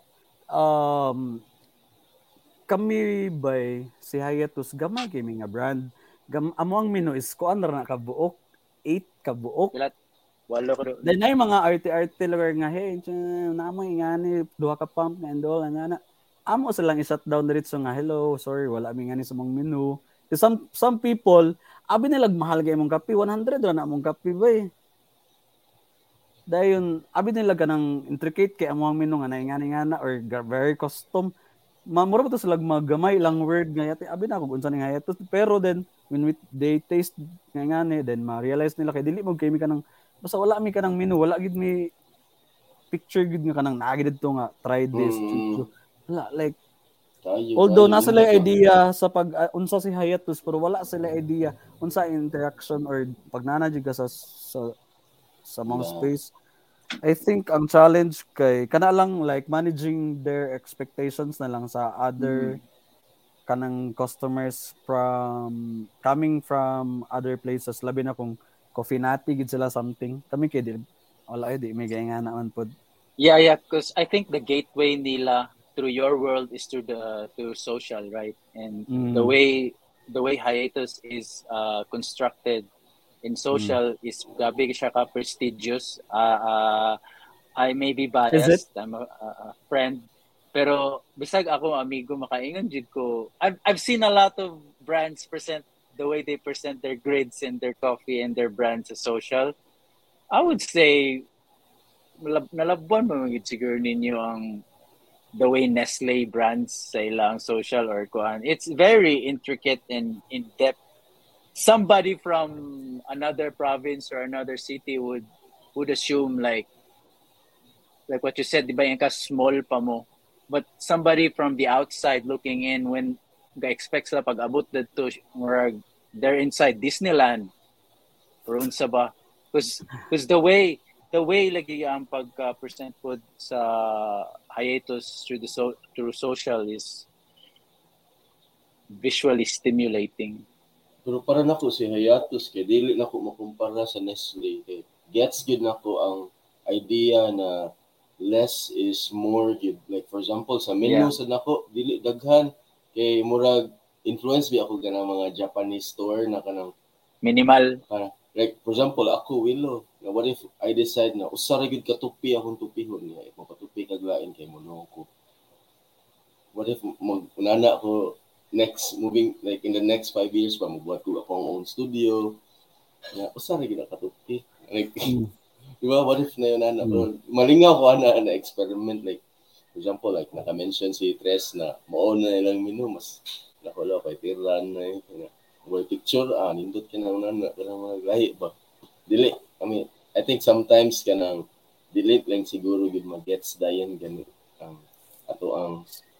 Kami by si Hayatos gamay kami nga brand. Amo ang menu is kuan ra na kabuok, 8 kabuok. Walo ko. Then ay mga arte lugar nga hey, namoy ngani duha ka pump and all ana. Amo silang i-shut down diretso nga hello, sorry wala mi ngani sa mong menu. Some people abi nila mahal gay mong kape 100 ra na mong kape bay. Dayon abi nila kanang intricate kay among menu nga naingani or very custom. Mamura ba to sila magamay lang word nga yati abi na ako unsa ni nga pero then when they taste nga ngani then ma-realize nila kay dili mo kay mi kanang basta wala mi kanang menu wala gid mi picture gid nga kanang naagi didto nga try this wala like although nasa sila idea sa pag unsa si Hayatus pero wala sila idea unsa interaction or pagnana jud ka sa mga space. I think ang challenge kay kana lang like managing their expectations na lang sa other kanang customers coming from other places labi na kung coffee nati gid sila something kami kay di wala di may gaya nga naman pod. Yeah, because I think the gateway nila through your world is through social, right? And the way Hiatus is constructed in social is gabi siya ka prestigious. I may be biased. I'm a friend. Pero bisag ako amigo makaingon jud ko. I've seen a lot of brands present the way they present their grids and their coffee and their brands sa social. I would say nalabuan mo magiging siguro ninyo ang the way Nestle brands sa ilang social or kuan. It's very intricate and in-depth. Somebody from another province or another city would assume like what you said, di ba yung ka small pa mo. But somebody from the outside looking in when expects na pag-abot dito they're inside Disneyland or unsa ba. Because the way lagi ang pagka-present po sa Hiatus through social is visually stimulating. Pero para nako si Hayatus kay dili nako makumpara sa Nestle kay gets good na ko ang idea na less is more good. Like for example sa menu sa nako dili daghan kay murag influence bi ako kanang mga Japanese store na kanang Minimal. Like for example ako Willow na what if I decide na usa ra gyud ka tupi akong tupihon niya mapatupi kag lain kay mono ko. What if unana ko next moving like in the next 5 years pa magbuhat ko akong own studio na usa ra gyud ka tupi like di ba what if na yun bro malingaw ko na experiment like for example like naka-mention si Tres na mao na ilang menu mas nakula kay tiran na well picture nindot ka na unana kanang mga lahi ba dili I mean I think sometimes kanang dili lang siguro gid mag-gets dayon ganit ang ato ang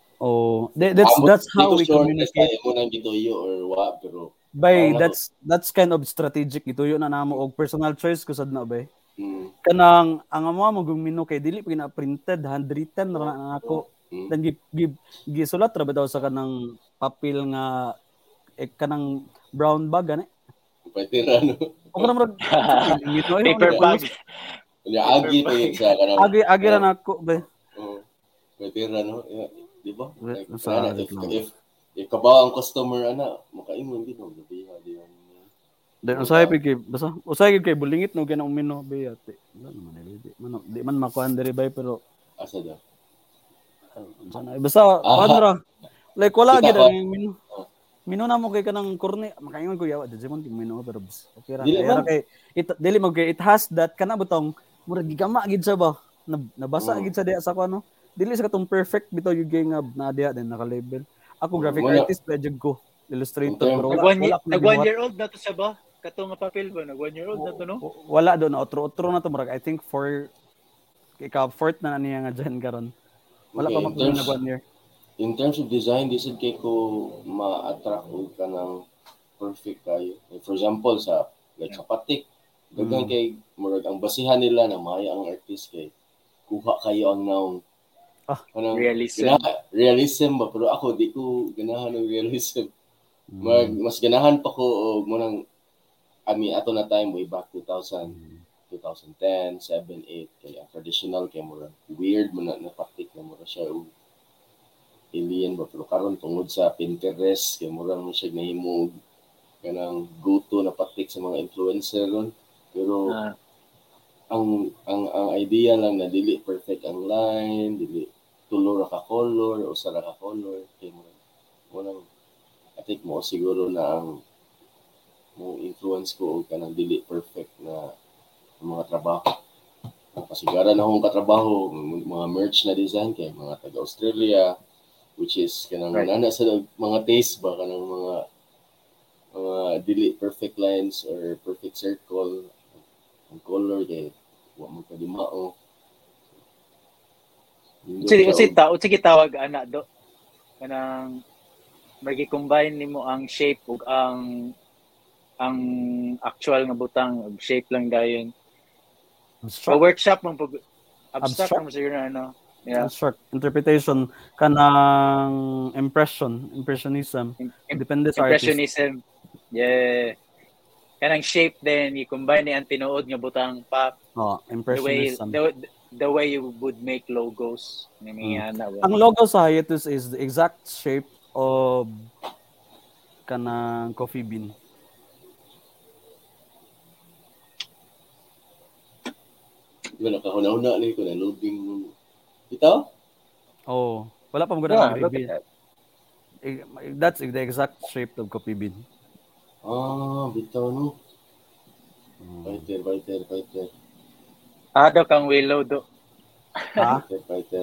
that's how we communicate. Mo nang gituyo or wa pero Bay, that's kind of strategic gituyo na namo og personal choice kusad na bay. Kanang ang amo mo gumino kay dili pa printed handwritten ra na ako. Then gisulat ra ba daw sa kanang papel nga kanang brown bag ani. Pwede ra no. O kanang paper bag. Agi pa yun sa kanang agi ra nako bay. Pwede ra no. Di ba? Like, if kabaw ang customer makaingon gid og gabi di ba. Then usay kay bulingit no ganang umino bay ate. Di man makuan diri bay pero asa da. Sana basta padra. Like wala gid ang mino. Mino na mo kay kanang korne makaingon ko yawa di man mino pero okay ra. Kay dili mo kay it has that kana butong murag gigama gid sa ba. Nabasa gid sa diha sa kuno. Dili sa katong perfect bitaw yung game na diha din naka-label. Ako graphic artist pwede ko illustrator pero wala nag 1 year old na to sa ba? Katong nga papel ba nag 1 year old na to no? Wala do na otro na to murag I think for fourth na niya nga dyan karon. Wala pa magkuha nag 1 year. In terms of design, this is kay ko ma-attract og kanang perfect kayo. Like, for example sa like sa patik, dagan kay murag ang basihan nila na maya ang artist kay kuha kayo ang naong realism ba pero ako di ko ganahan ng realism. Mas ganahan pa ko og munang ato na time way back 2010, 7, 8 kay traditional kay mura weird man na patik na mura siya alien ba pero karon tungod sa Pinterest kay mura mo siya nahimog kanang go-to na patik sa mga influencer ron pero ang idea lang na dili perfect ang line, dili tulo ra ka color o usa ra ka color kay mo I think mo siguro na ang mo influence ko og kanang dili perfect na mga trabaho. Nakasigaran akong katrabaho mga merch na design kay mga taga Australia which is kanang nana sa mga taste ba kanang mga dili perfect lines or perfect circle ang color kay wa mo kadimao. Sige tawag ana do kanang magi-combine nimo ang shape ug ang actual nga butang ug shape lang dayon. Sa workshop man pag abstract mo siguro na abstract interpretation kanang impressionism depende sa artist. Impressionism. Yeah. Kanang shape then i-combine ni ang tinuod nga butang pop. Impressionism. The way you would make logos. Ang logo sa hiatus is the exact shape of kanang coffee bean. Wala ka huna-huna ni ko na loading. Ito? Wala pa mo ganda reveal. That's the exact shape of coffee bean. Bitaw no. Fighter. Ado kang willow do. Fighter.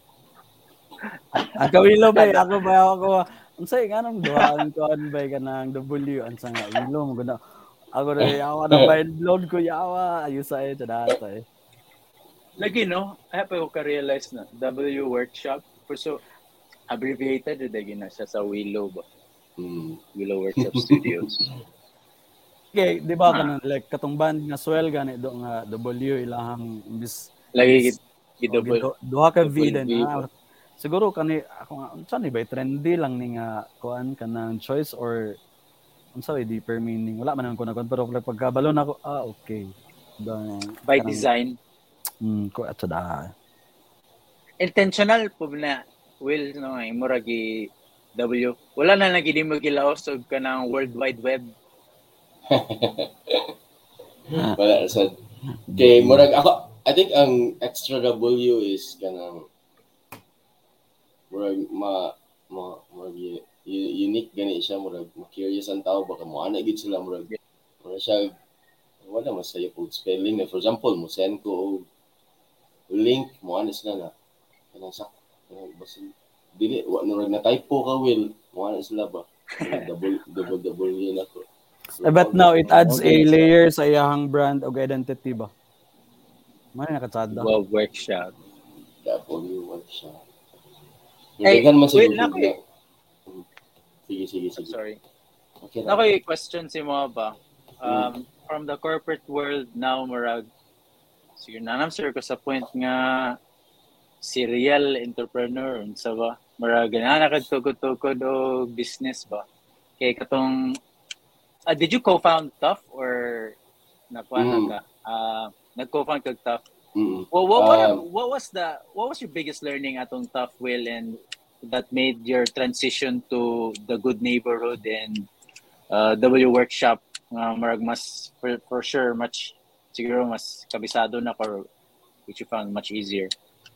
Ang kawilo ba? Ako. Unsay ganang duhaan ko ba kanang W ang nga willow mo guna. Ako na yawa na ba blog ko yawa ayusa sa data eh. Lagi no, I have to realize na W workshop so abbreviated dagi na siya sa Willow ba. Willow Workshop Studios. Okay, di ba kanang like katong band nga swell gani do nga W ilahang imbis lagi double duha ka V din siguro kani ako nga unsa ni ba trendy lang ni nga kuan kanang choice or unsa way deeper meaning wala man ko na pero pagkabalon ako okay Doon by kanang design. ko ato da. Intentional po na will no ay murag W. Wala na lagi di mo gilaos og kanang World Wide Web. Wala sa kay murag ako I think ang extra W is kanang murag murag unique gani siya murag curious ang tao baka mo ana gid sila murag siya wala masaya og spelling na for example mo send ko og link mo ana sila na kanang basta dili wa na typo ka will mo ana sila ba double na ko. But now it adds a layer sa iyang brand og identity ba. Mano nakatsada. Wow, workshop. W workshop. Hey, Daghan man wait, siguro nakoy. Sige. Sorry. Okay na. Nakoy question si mo ba? From the corporate world now murag sige nanamsir ko sa point nga serial entrepreneur unsa ba? Murag gana kagtugod-tugod o business ba? Kay katong did you co-found Tough or nakuha ka? Nag-co-found kag Tough. What was your biggest learning atong Tough Will and that made your transition to the Good Neighborhood and W Workshop marag mas for sure much siguro mas kabisado na or which you found much easier?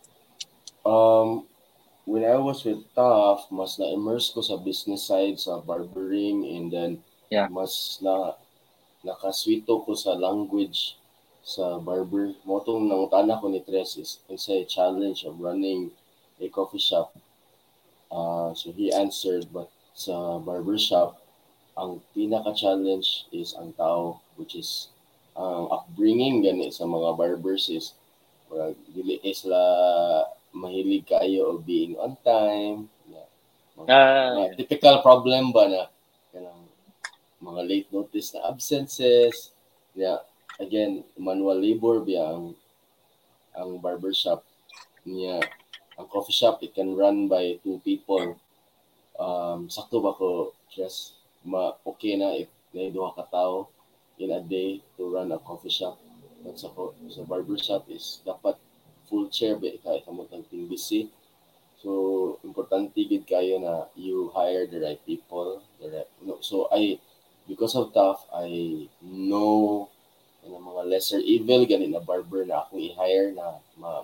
When I was with Tough, mas na-immerse ko sa business side, sa barbering, and then mas nakaswito ko sa language sa barber. Motong nang tana ko ni Tres is a challenge of running a coffee shop. So he answered, but sa barber shop, ang pinaka-challenge is ang tao, which is ang upbringing gani sa mga barbers is dili sila mahilig kayo of being on time. Typical problem ba na kanang mga late notice na absences. Again, manual labor biya ang barbershop niya. Ang coffee shop, it can run by 2 people. Sakto ba ko just okay na if may duha ka tao in a day to run a coffee shop. At sa barbershop is dapat full chair ba kahit mo tagting busy. So importante gid kayo na you hire the right people. So because of Tough, I know na mga lesser evil gani na barber na akong i-hire na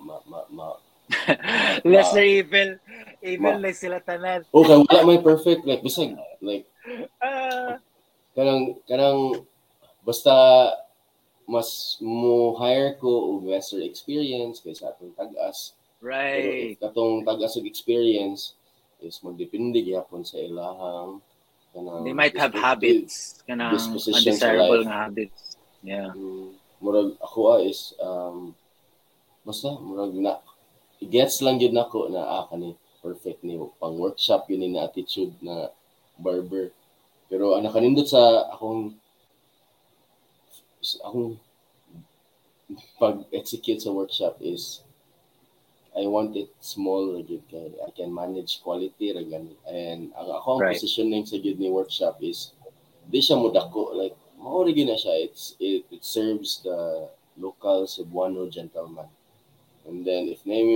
lesser evil na sila tanan. Okay, wala may perfect like bisag like kanang basta mas mo hire ko og lesser experience kaysa atong tag-as. Right. Pero if katong tag-as og experience is magdepende gyapon sa ilahang kanang they might have habits kanang undesirable nga habits. Yeah. Murag ako is basta murag na gets lang yun nako na kani perfect ni pang workshop yun na attitude na barber. Pero ang nakanindot sa akong pag-execute sa workshop is I want it small agad kay I can manage quality ra gani. And ang akong positioning sa gid ni workshop is di siya mo dako like mao ra na siya. It serves the local Cebuano gentleman. And then if na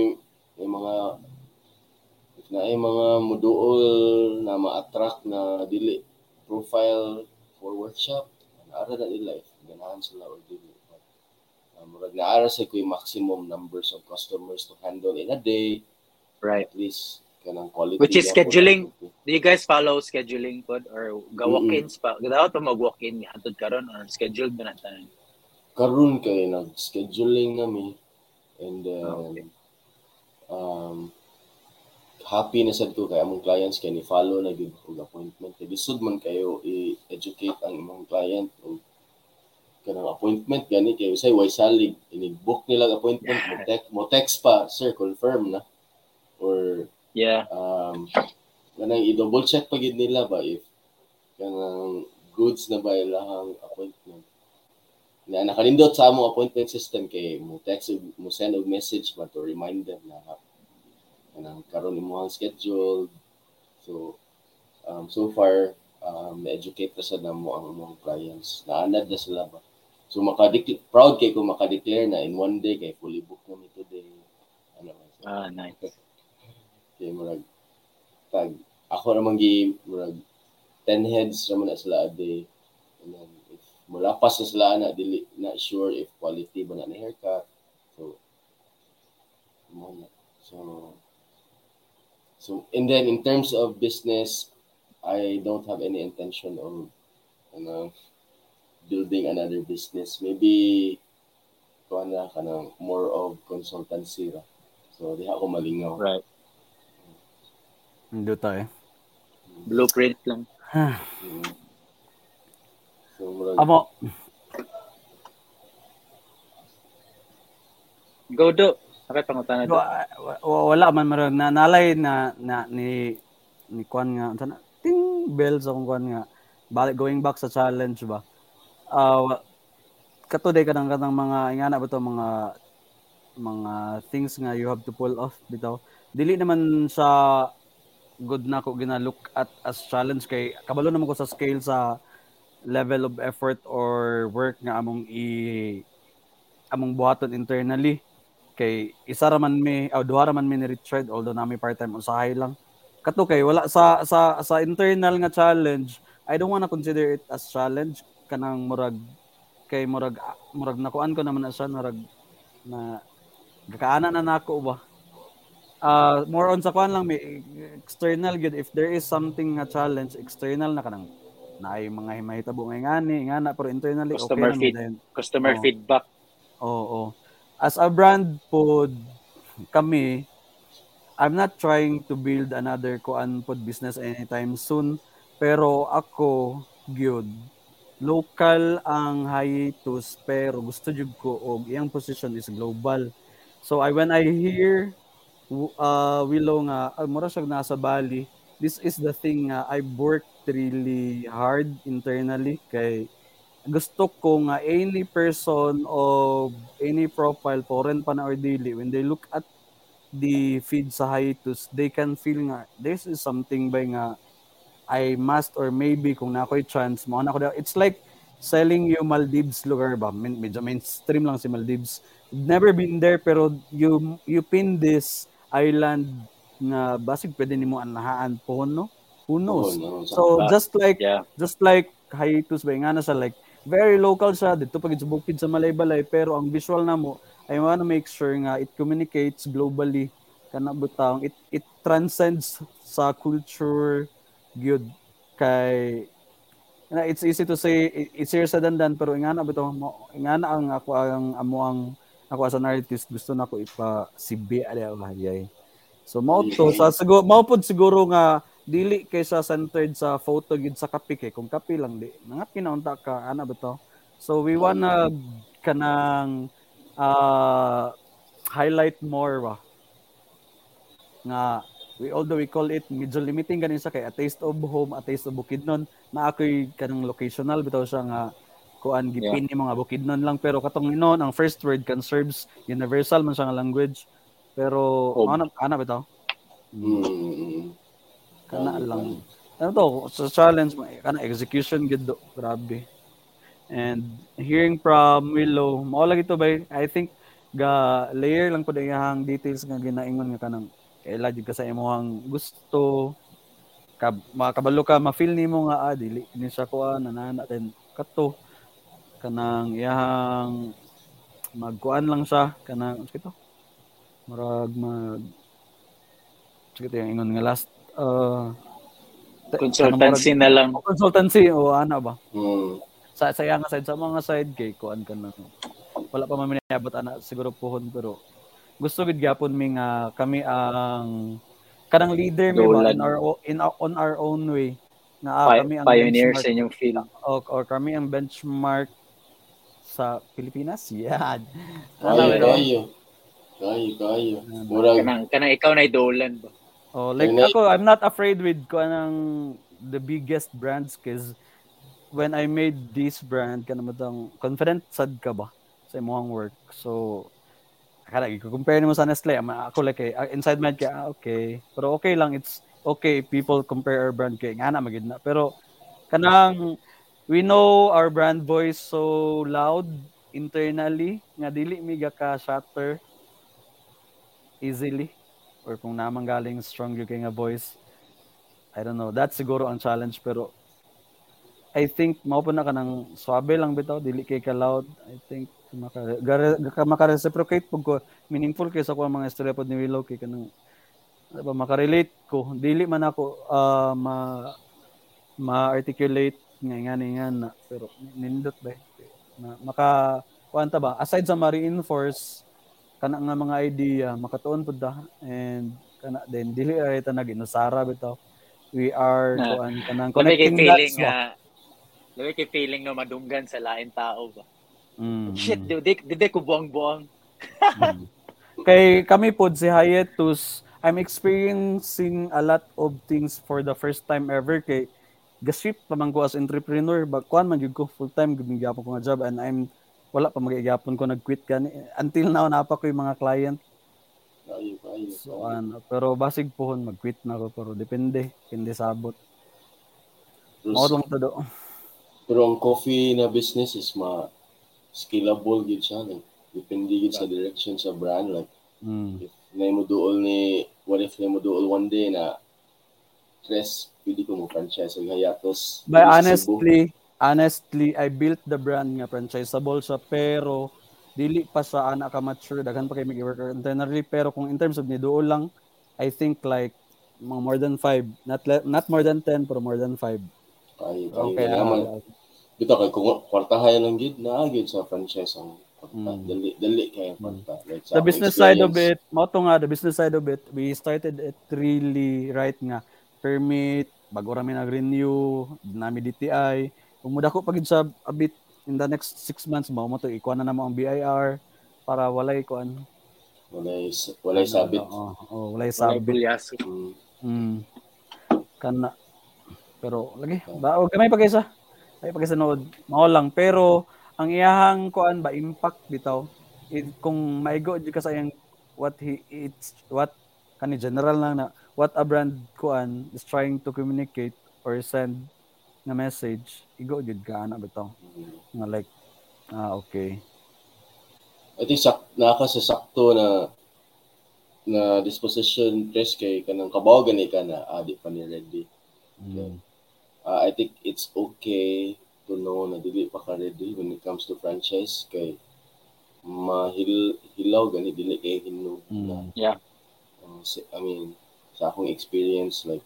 mga moduol na ma-attract na dili profile for workshop, naara na nila if ganahan sila or dili. Murag naara sa kuy maximum numbers of customers to handle in a day. Right. At least kanang quality. Which is scheduling. Do you guys follow scheduling pod or walk-ins pa? Gadaw to mag-walk-in hantod karon or scheduled ba na tanan? Karon kay nag-scheduling nami and then happy na sad ko kay among clients kay ni follow na gyud og appointment. Kay lisod man kayo i-educate ang imong client og kanang appointment gani kay usay way salig ini-book nila appointment mo text pa sir confirm na or kanang i-double check pa gid nila ba if kanang goods na ba ilahang appointment. Na nakanindot sa among appointment system kay mo text mo send og message ba to remind them na kanang karon imong schedule. So so far na-educate na sa namo ang mga clients. Naanad na sila ba So proud kay ko maka-declare na in one day kay fully booked na mi today. Ano man. So, Nice. kay murag tag ako namang murag 10 heads naman na sila a day. And then if mulapas na sila na dili not sure if quality ba na haircut. So so and then in terms of business, I don't have any intention of building another business. Maybe kanang more of consultancy ra. So diha ako malingaw. Right. Hindi tayo. Blueprint lang. So murag Amo, Go do. Sakit pangutan na do. wala man marag nalay na ni Kwan nga sana ting bells akong Kwan nga going back sa challenge ba. Katuday ka ng mga ingana ba to mga things nga you have to pull off bitaw. Dili naman sa good na ko gina-look at as challenge kay kabalo naman ko sa scale sa level of effort or work nga among buhaton internally kay isa ra man duha ra man mi ni Richard although nami part-time usahay lang kato kay wala sa internal nga challenge I don't wanna consider it as challenge kanang murag nakuan ko naman na siya murag na gakaana na nako ba more on sa kuan lang may external good if there is something nga challenge external na kanang naay mga mahitabo nga ingana pero internally customer okay naman customer feedback. Oo. As a brand pod kami I'm not trying to build another kuan pod business anytime soon pero ako gyud local ang hiatus pero gusto jud ko og iyang position is global. So when I hear Willow nga mura siya nasa Bali, this is the thing I worked really hard internally kay gusto ko nga any person of any profile foreign pa na or dili when they look at the feed sa hiatus they can feel nga this is something by nga I must or maybe kung na ako'y chance mo na ako it's like selling you Maldives lugar ba medyo mainstream lang si Maldives never been there pero you pin this island nga basig pwede nimo anahaan po no who knows so just like hiatus ba nga na sa like very local siya dito pag sa bukid sa Malaybalay pero ang visual namo I wanna make sure nga it communicates globally kana butang it transcends sa culture good kay it's easy to say easier said than done pero ingana bitaw ingana ang ako as an artist gusto nako ipa sibi ayay so mao pod siguro nga dili kay sa centered sa photo gid sa kape kay kung kape lang di nga pinaunta ka ana bitaw so we wanna kanang highlight more ba nga although we call it medyo limiting ganin sa kay a taste of home, a taste of Bukidnon na ako'y kanang locational bitaw siya nga kuan gipin ni mga Bukidnon lang pero katong inon ang first word can serves universal man siya nga language pero ana bitaw kana lang ano to sa challenge kana execution gid grabe and hearing from Willow mao lagi to ba I think ga layer lang pud iyang details nga ginaingon nga kanang kailan jud ka sa imong gusto makabalo ka ma-feel nimo nga dili ni siya kuan nanana ten kato kanang iyang magkuan lang siya kanang kito murag sige yung ingon nga last consultancy na lang consultancy o ana ba sa iyang side sa mga side kay kuan kana wala pa man minabot ana siguro pohon pero gusto gid gyapon mi nga kami ang kanang leader mi ba on our own way na kami ang pioneers sa inyong field or kami ang benchmark sa Pilipinas yan kayo murag kanang ikaw na idolan ba like ako I'm not afraid with kanang the biggest brands cause when I made this brand kanang matang confident sad ka ba sa imong work so kada i-compare mo sa Nestle ako like inside mind kaya okay pero okay lang it's okay people compare our brand kay ngana magid na pero kanang we know our brand voice so loud internally nga dili mi ka shatter easily or kung namang galing strong yung kay nga voice. I don't know. That's siguro ang challenge pero I think mao pa na kanang swabe lang bitaw dili kay ka loud. I think maka-reciprocate pug ko meaningful kay sa ko mga istorya pod ni Willow kay kanang ano ba makarelate ko dili man ako ma-articulate nga na pero nindot ba na maka kuanta ba aside sa ma-reinforce kana nga mga idea makatuon pud da and kana then dili ay ta naginusara bitaw we are kuan kanang connecting dots ba Labi kay feeling no madunggan sa lain tao ba. Shit, di ko buang-buang. Kay kami pod si Hiatus, I'm experiencing a lot of things for the first time ever kay gasip pa man ko as entrepreneur ba kuan man gyud ko full time gyud gyapon ko nga job and I'm wala pa magyapon ko nag-quit gani until now na pa ko yung mga client. So pero basig pohon mag-quit na ko pero depende sabot. Mao lang to do. Pero ang coffee na business is scalable gid siya like depende gid sa direction sa brand like if naimo duol what if naimo duol one day na stress pwede ko mo franchise og Hiatus. But honestly I built the brand nga franchisable siya pero dili pa sa ana ka mature daghan pa kay mag-work internally pero kung in terms of ni duol lang I think like more than 5 not more than 10 pero more than 5. Okay naman. Bitaw kay kung kwartahay lang gid na gid sa franchise ang dali kay kwarta. Like the business side of it, mo to nga the business side of it, we started it really right nga permit bago ra mi nag-renew nami DTI. Umuda ko pagid sa a bit in the next 6 months mo to ikuha na namo ang BIR para walay kuan. Walay sabit. Walay sabit. Kana pero lagi ba gamay pa kaysa ay pagkasanood mao lang pero ang iyahang kuan ba impact bitaw kung maigo jud ka sa iyang what kani general lang na what a brand kuan is trying to communicate or send na message igo jud ka ana bitaw nga like okay I think nakasasakto na disposition press kay kanang kabaw gani ka na adi pa ni ready. I think it's okay to know na dili pa ka ready when it comes to franchise kay hilaw gani dili kay hinog na. Yeah. I mean sa akong experience like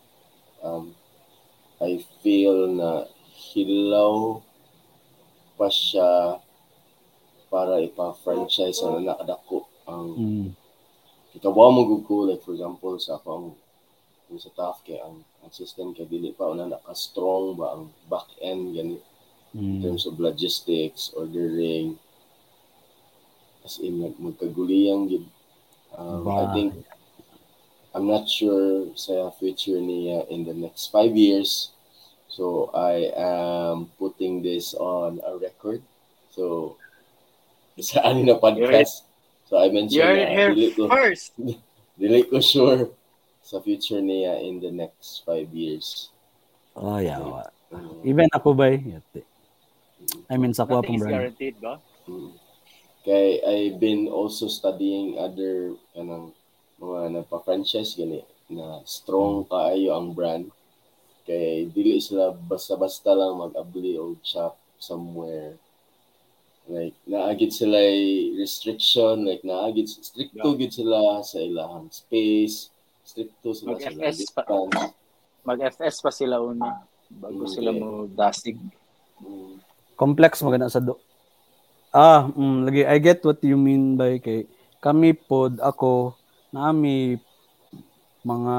I feel na hilaw pa siya para ipa-franchise na nakadako ang ikabaw mo gud ko like for example sa akong sa staff kay ang system kay dili pa una naka-strong ba ang back end gani in terms of logistics, ordering as in magkaguliyang gid. I think I'm not sure sa future niya in the next 5 years. So I am putting this on a record. So sa ani na podcast. So I mentioned you're here first. Dili ko sure sa future niya in the next 5 years. Oh yeah. Even ako ba I mean sa ko pong brand. Guaranteed ba? Kay I've been also studying other kanang mga nagpa-franchise gani na strong kaayo ang brand. Kay dili sila basta-basta lang mag-abli og shop somewhere. Like naagid sila restriction, like naagid stricto gid sila sa ilahang space. Stricto sila sa distance. Mag-FS pa sila una bago sila mo dasig. Complex magana sa do. Lagi I get what you mean by kay kami pod ako nami mga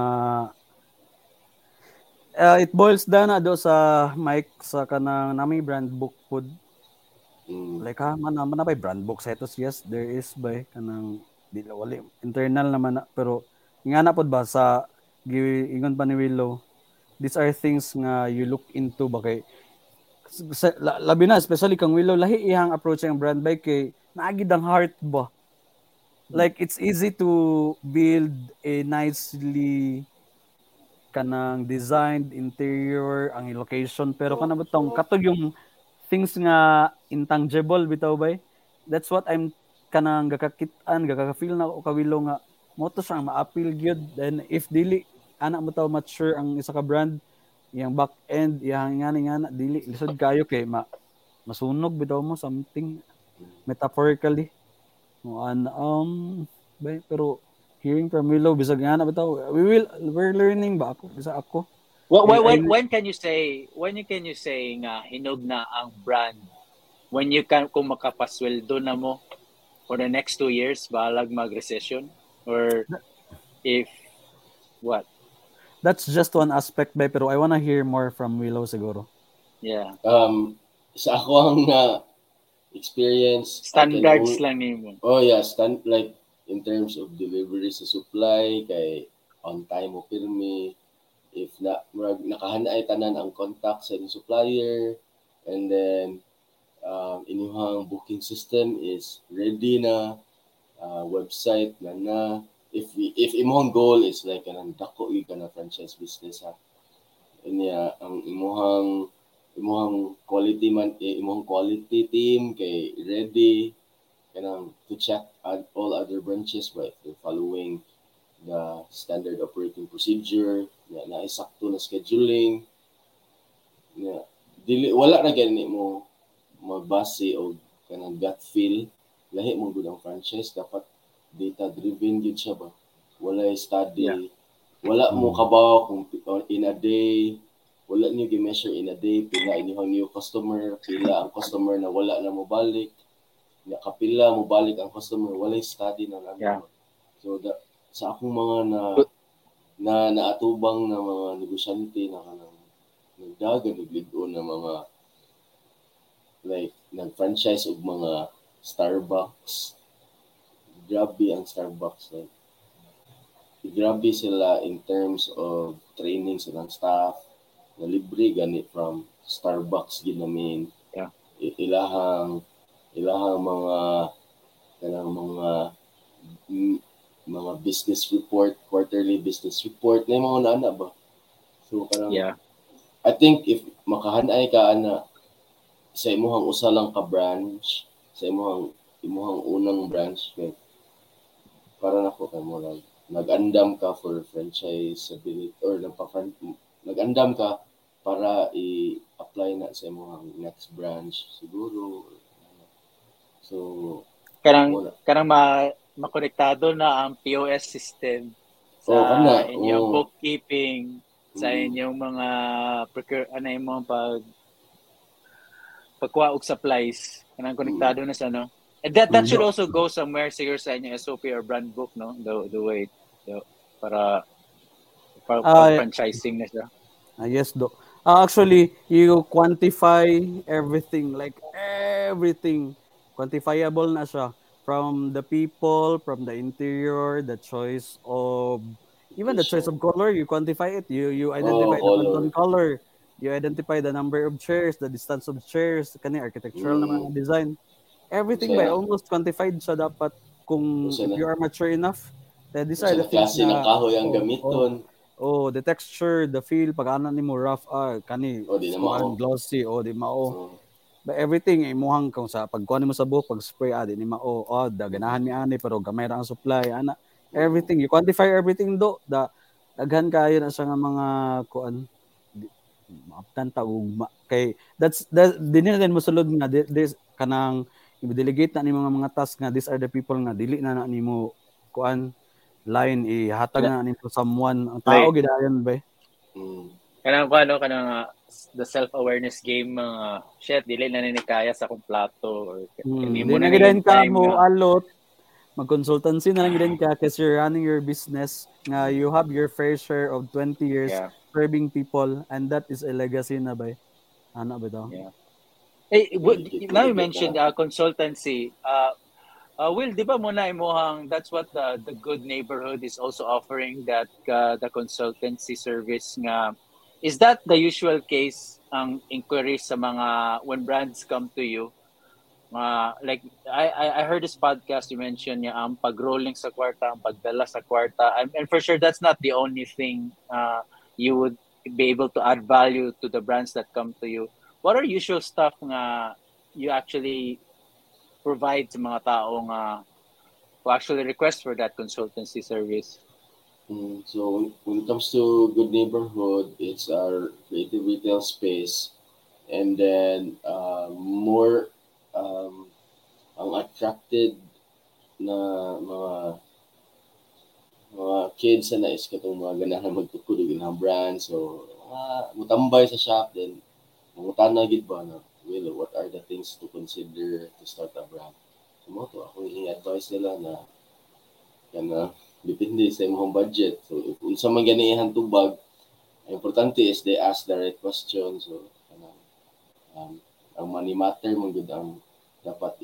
it boils down na do sa mic sa kanang nami brand book pod. Like man by brand book sa ito yes there is by kanang dili wali internal naman pero nga na pod ba sa ingon pa ni Willow these are things nga you look into ba kay labi na especially kang Willow lahi iyang approach ang brand by kay naagid ang heart ba like it's easy to build a nicely kanang design, interior, ang location, pero kanang butong katog yung things nga intangible bitaw bay. That's what I'm kanang gakakit-an, gakaka-feel na ako kawilo nga mo to siyang ma-appeal gyud. Then if dili ana mo taw mature ang isa ka brand, iyang back end, iyang ngani dili lisod kayo kay masunog bitaw mo something metaphorically. Mo bay, pero hearing from Willow bisag nga na bitaw we're learning ba ako bisa ako. When can you say nga hinog na ang brand? When you can kung makapasweldo na mo for the next 2 years balag mag-recession or if what? That's just one aspect bay, pero I wanna hear more from Willow siguro. Yeah. Sa ako ang experience Standards lang nimo. Oh yeah, like in terms of delivery sa supply kay on time mo pirmi, if na nakahanay tanan ang contact sa inyong supplier, and then inyong booking system is ready na, website na if imong goal is like kanang dako gyud ka na franchise business ha, inya ang imong quality man imong quality team kay ready kanang to check all other branches but if they're following the standard operating procedure na isakto na scheduling na dili wala na gani mo magbase og kanang gut feel lahi mo gud ang franchise dapat data driven gid siya ba wala study wala mo kabaw kung in a day wala niyo gi-measure in a day pila inyong new customer pila ang customer na wala na mo balik kapila mo balik ang customer walay study na lang so sa akong mga na naatubang na mga negosyante na kanang nagdagan nagligon na mga like nag-franchise og mga Starbucks. Grabe ang Starbucks like grabe sila in terms of training silang staff na libre gani from Starbucks ginamin. Ilahang mga kanang mga business report, quarterly business report na mga ana ba. So kanang I think if makahanay ka ana sa imong usa lang ka branch, sa imong unang branch kay para nako kay mo lang nag-andam ka for franchise ability or nag-andam ka para i-apply na sa imong next branch siguro. So kanang makonektado na ang POS system sa inyong bookkeeping, sa inyong mga yung mga pagkuha og supplies kanang konektado na sa no. And that should also go somewhere siguro sa inyong SOP or brand book no the way para franchising na siya. Yes do. Actually you quantify everything like everything quantifiable na siya from the people, from the interior, the choice of even the choice of color, you quantify it. You identify the color. You identify the number of chairs, the distance of chairs, kani architectural naman ang design. Everything by almost quantified siya dapat kung if you are mature enough. These are the things na kahoy ang gamiton. The texture, the feel, pag ana nimo rough kani glossy di mao. But everything imuhang kung sa pagkuha nimo sa book, pag spray di ni mao ganahan mi ani pero gamay ra ang supply ana. Everything you quantify everything daghan kayo na sa nga mga kuan maaptan ta ugma kay dinhi din mosulod nga this kanang i-delegate na nimo mga task nga these are the people nga dili na nimo kuan line ihatag na nimo someone ang tao gidayon ba kanang the self-awareness game shit dili na ni kaya sa akong plato or hindi mo na gidayon ka mo alot mag-consultancy na lang din ka kasi you're running your business nga you have your fair share of 20 years serving people and that is a legacy na ba ana ba daw now you mentioned consultancy Will di ba muna imuhang that's what the Good Neighborhood is also offering that the consultancy service nga is that the usual case ang inquiries sa mga when brands come to you like I heard this podcast you mentioned ang pag-rolling sa kwarta ang pagdala sa kwarta and for sure that's not the only thing you would be able to add value to the brands that come to you. What are usual stuff nga you actually provide sa mga tao nga who actually request for that consultancy service? So when it comes to Good Neighborhood, it's our creative retail space, and then more ang attracted na mga kids na is katong mga ganahan magtukod og ilang brand. So mutambay sa shop, then mangutana gid ba na, well, what are the things to consider to start a brand? Mo to ako i-advise nila na kana depende sa imong budget. So if unsa man ganihan tubag, ang importante is they ask the right questions. So ang money matter man gud ang dapat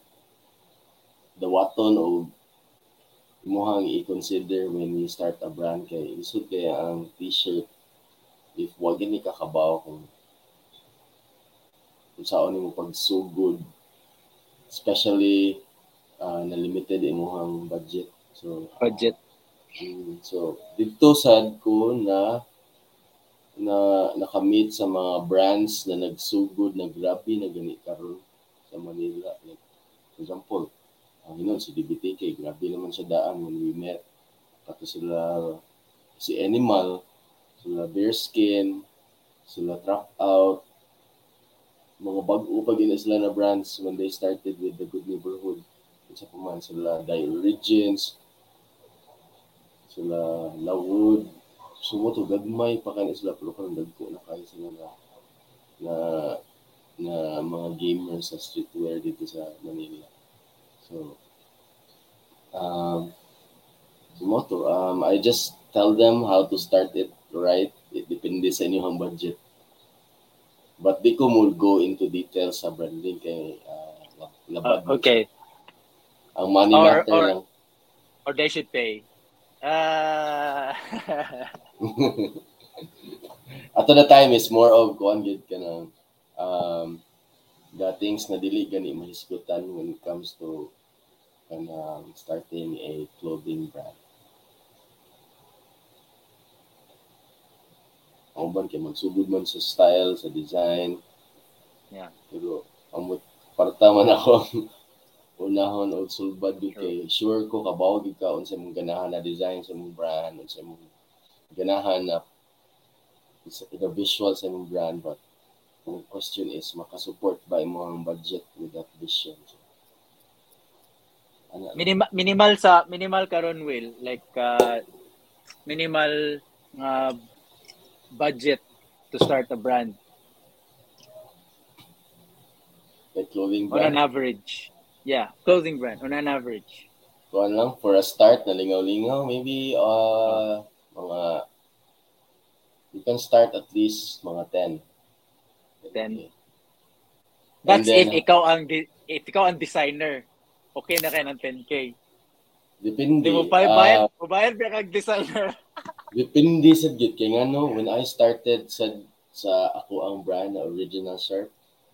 dawaton o imuhang i-consider when you start a brand. Kay isod kaya ang t-shirt, if wag gani ka kabaw kung saan mo pagsugod, especially na limited imuhang budget. So dito sad ko na nakamit sa mga brands na nagsugod na grabe na gani karon sa Manila. Like, for example, si DBTK, grabe naman siya daan when we met. Pati si Animal, sila Bearskin, sila Truck Out, mga bago pa gina sila na brands when they started with the Good Neighborhood. Isa pa man sila Die Origins, sila Lawood, sumoto gagmay pa kanila sila, pero karong dagko na kayo sila na mga gamers sa streetwear dito sa Manila. So sumoto, I just tell them how to start it right. It depende sa inyong budget. But di ko mo go into details sa branding kay labad. Okay. Ang money matter lang. Or they should pay. Ato the time is more of kuan gid kana the things na dili gani mahisgutan when it comes to starting a clothing brand. Ang ban kay magsugod man sa style, sa design. Yeah. Pero amot parta man ako unahon o sulbad kay sure ko kabaw gid ka unsa imong ganahan na design sa imong brand, unsa imong ganahan na the visual sa imong brand, but the question is makasupport ba imong budget with that vision. So, minimal karon, Will, like minimal budget to start a brand. Like clothing brand? On an average. Yeah, clothing brand on an average. Kuan lang, for a start na lingaw-lingaw, maybe mga you can start at least mga 10. 10. That's then, if ikaw ang designer. Okay na kayo ng 10K. Depende. Di mo bayad ba kag designer? Depende sa gid kay ngano when I started sa ako ang brand na Original Sharp.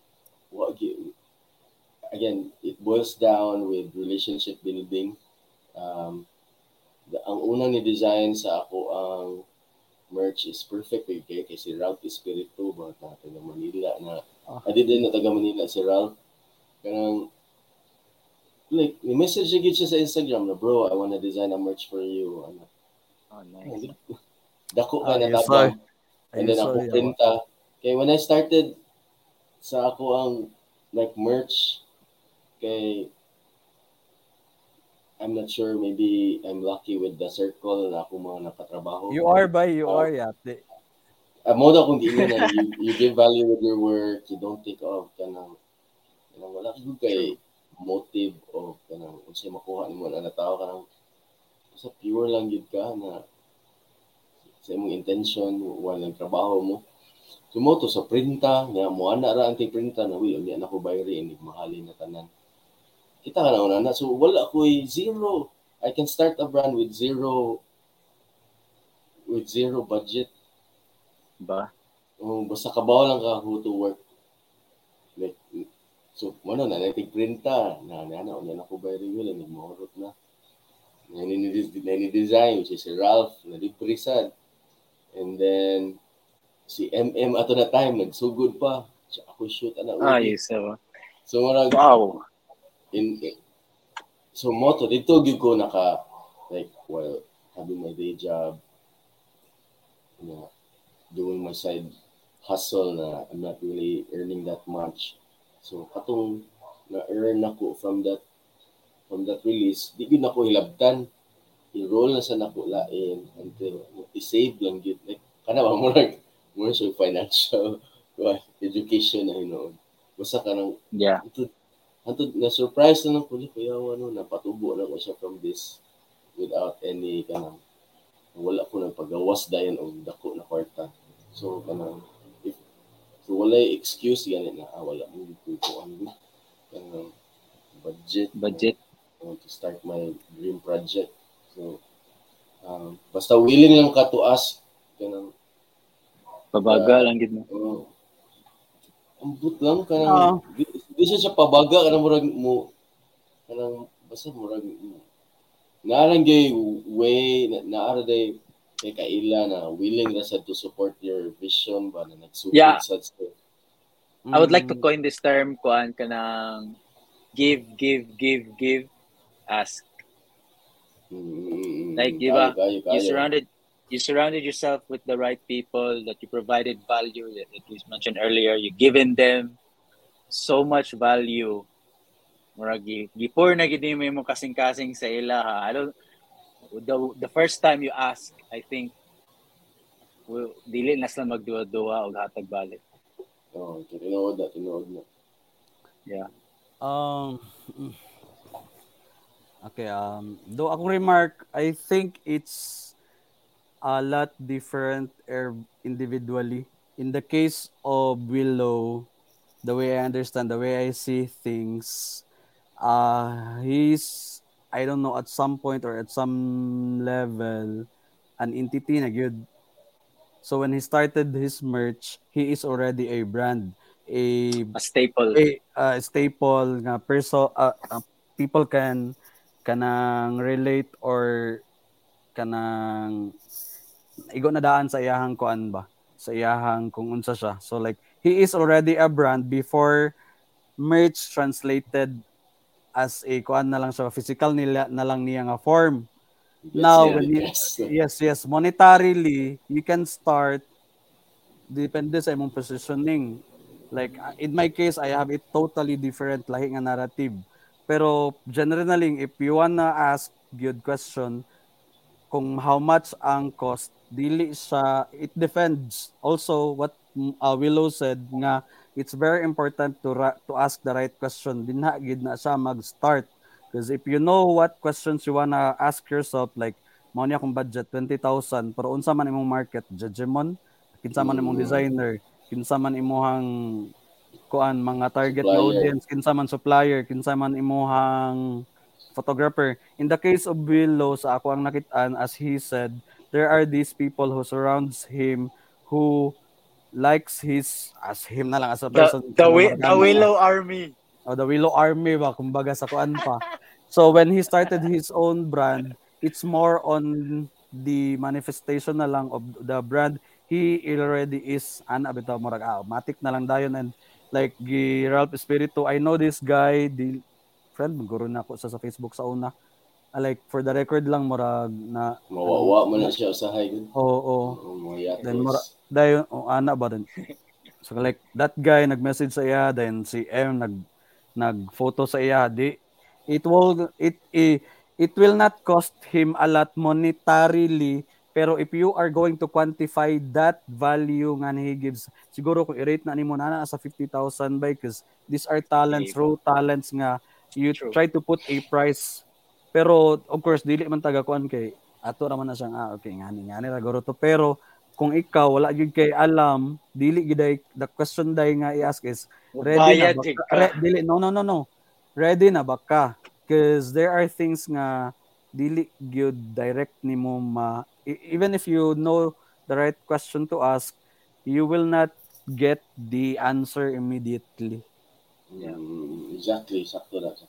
Again, it boils down with relationship building. Ang unang ni-design sa ako ang merch is perfect kay si Ralph Espiritu ba taga Manila na din na taga Manila si Ralph. Kanang like message siya sa Instagram na, bro, I wanna design a merch for you. Oh, nice. Dako ka na tabang. And then ako printa. Kay when I started sa ako ang like merch, kay I'm not sure, maybe I'm lucky with the circle na ako mga nakatrabaho. You are yate. Mo daw kung di na you give value with your work, you don't take off kanang wala kay motive o kanang unsay makuha nimo na tao kanang sa pure lang gid ka na sa imong intention wala ng trabaho mo. Sumoto sa printa nga mo ana ra ang printa na unya na ko bayri inig mahalin na tanan. Kita ka na una. So, wala ko'y zero. I can start a brand with zero budget. Ba? Basta kabaw lang ka who to work. Like, so, nating printa. Unya na ko by review. Nagmahurot na. Nani-design, si Ralph, nalipresad. And then si MM ato na time nagsugod pa. Siya ako shoot ana uli. So, So murag wow. so moto dito gyud ko naka like while having my day job, doing my side hustle na I'm not really earning that much. So katong na-earn ako from that release, di gyud nako hilabtan. I-roll na sa nako lain until i-save lang gyud. Like kana ba murag siya financial education na hinoon. Basta kanang Yeah. Antod na surprise na lang ko kaya napatubo na ko siya from this without any kanang wala ko nagpagawas dayon og dako na kwarta. So kanang if so wala excuse gani na wala mo ko ang kanang budget to start my dream project. So basta willing lang ka to ask kanang pabaga lang gid mo. Ambot lang kanang di siya pabaga kanang murag mo kanang basta murag naarang gay way naara day kay kaila na willing ra sad to support your vision ba na nagsugod sad sa I would like to coin this term kuan kanang give ask. Like diba you surrounded yourself with the right people, that you provided value, that you mentioned earlier, you given them so much value. Murag before na gid mo kasing-kasing sa ila ha. I don't the first time you ask, I think dili na sila magduwa-duwa og hatag balik. Tinood na. Yeah. Okay, though akong remark, I think it's a lot different individually. In the case of Willow, the way I understand, the way I see things, he's, I don't know, at some point or at some level, an entity na good. So when he started his merch, he is already a brand, a staple. A staple nga people kanang relate or kanang igo na daan sa iyahang kuan ba, sa iyahang kung unsa siya. So like he is already a brand before merch translated as a kuan na lang siya, physical nila na lang niya nga form. Now when yes monetarily you can start depende sa imong positioning. Like in my case, I have a totally different lahi nga narrative. Pero generally, if you wanna ask good question, kung how much ang cost, dili siya, it depends. Also, what Willow said nga, it's very important to ask the right question. Dinha gid na siya mag-start. Because if you know what questions you wanna ask yourself, like, mao niya akong budget, 20,000, pero unsa man imong market, judgment, kinsa man imong designer, kinsa man imong kuan mga target supplier. Audience, kinsa man supplier, kinsa man imong photographer. In the case of Willow, sa ako ang nakitaan, as he said, there are these people who surrounds him who likes his as him na lang as a person. The Willow Army. The Willow Army ba kumbaga sa kuan pa. So when he started his own brand, it's more on the manifestation na lang of the brand. He already is bitaw murag matik na lang dayon, and like Ralph Espiritu, I know this guy, the friend guro na ako sa Facebook sa una. Like for the record lang murag na mawawa man na siya usahay gud. Oo. Then murag dayon ana ba din. So like that guy nag-message sa iya, then si M nag-photo sa iya. It will not cost him a lot monetarily, pero if you are going to quantify that value nga he gives, siguro kung i-rate na nimo na sa 50,000 by, because these are talents, raw talents nga you try to put a price. Pero of course dili man taga kuan kay ato ra man na siyang okay ngani ra guro to, pero kung ikaw wala gyud kay alam, dili gid the question day nga i-ask is ready na ba ka? No. Ready na ba ka? Because there are things nga dili gyud direct nimo even if you know the right question to ask, you will not get the answer immediately. Yeah. Exactly, sakto na.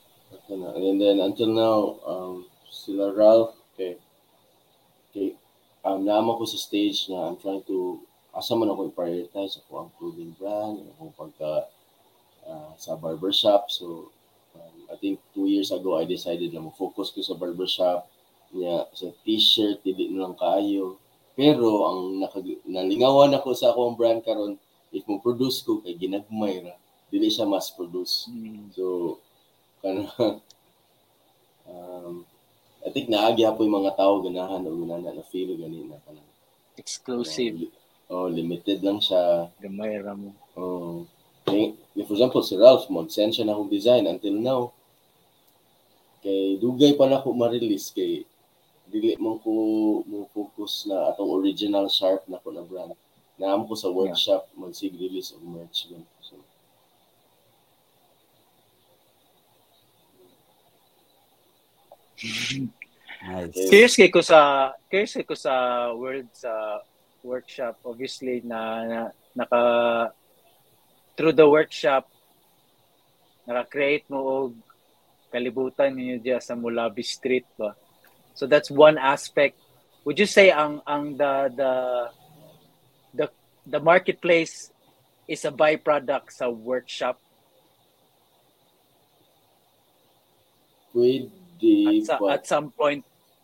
And then until now, sila Ralph, okay, Naman ko sa stage na I'm trying to asa man ako i-prioritize ako ang clothing brand, ako pagka sa barbershop. So, I think 2 years ago, I decided na mag-focus ko sa barbershop niya sa t-shirt, hindi na lang kaayo. Pero ang nalingawan ako sa akong brand karon, if mo produce ko kay ginagmay ra, dili siya mass produce. So kana I think naagi po yung mga tao ganahan o gunana na feel gani na kana Exclusive. Limited lang siya. Gamay ra mo. For example, si Ralph, mag-send siya na akong design until now. Kay dugay pa na ako ma-release kay dili man ko mo focus na atong original sharp na ko na brand. Naam ko sa workshop mag-release of merch gan. So, Nice. Curious ko sa world sa workshop. Obviously na naka through the workshop naka-create mo og kalibutan ninyo diya sa Mulabi Street ba. So that's one aspect. Would you say ang the marketplace is a byproduct sa workshop? Pwede At some point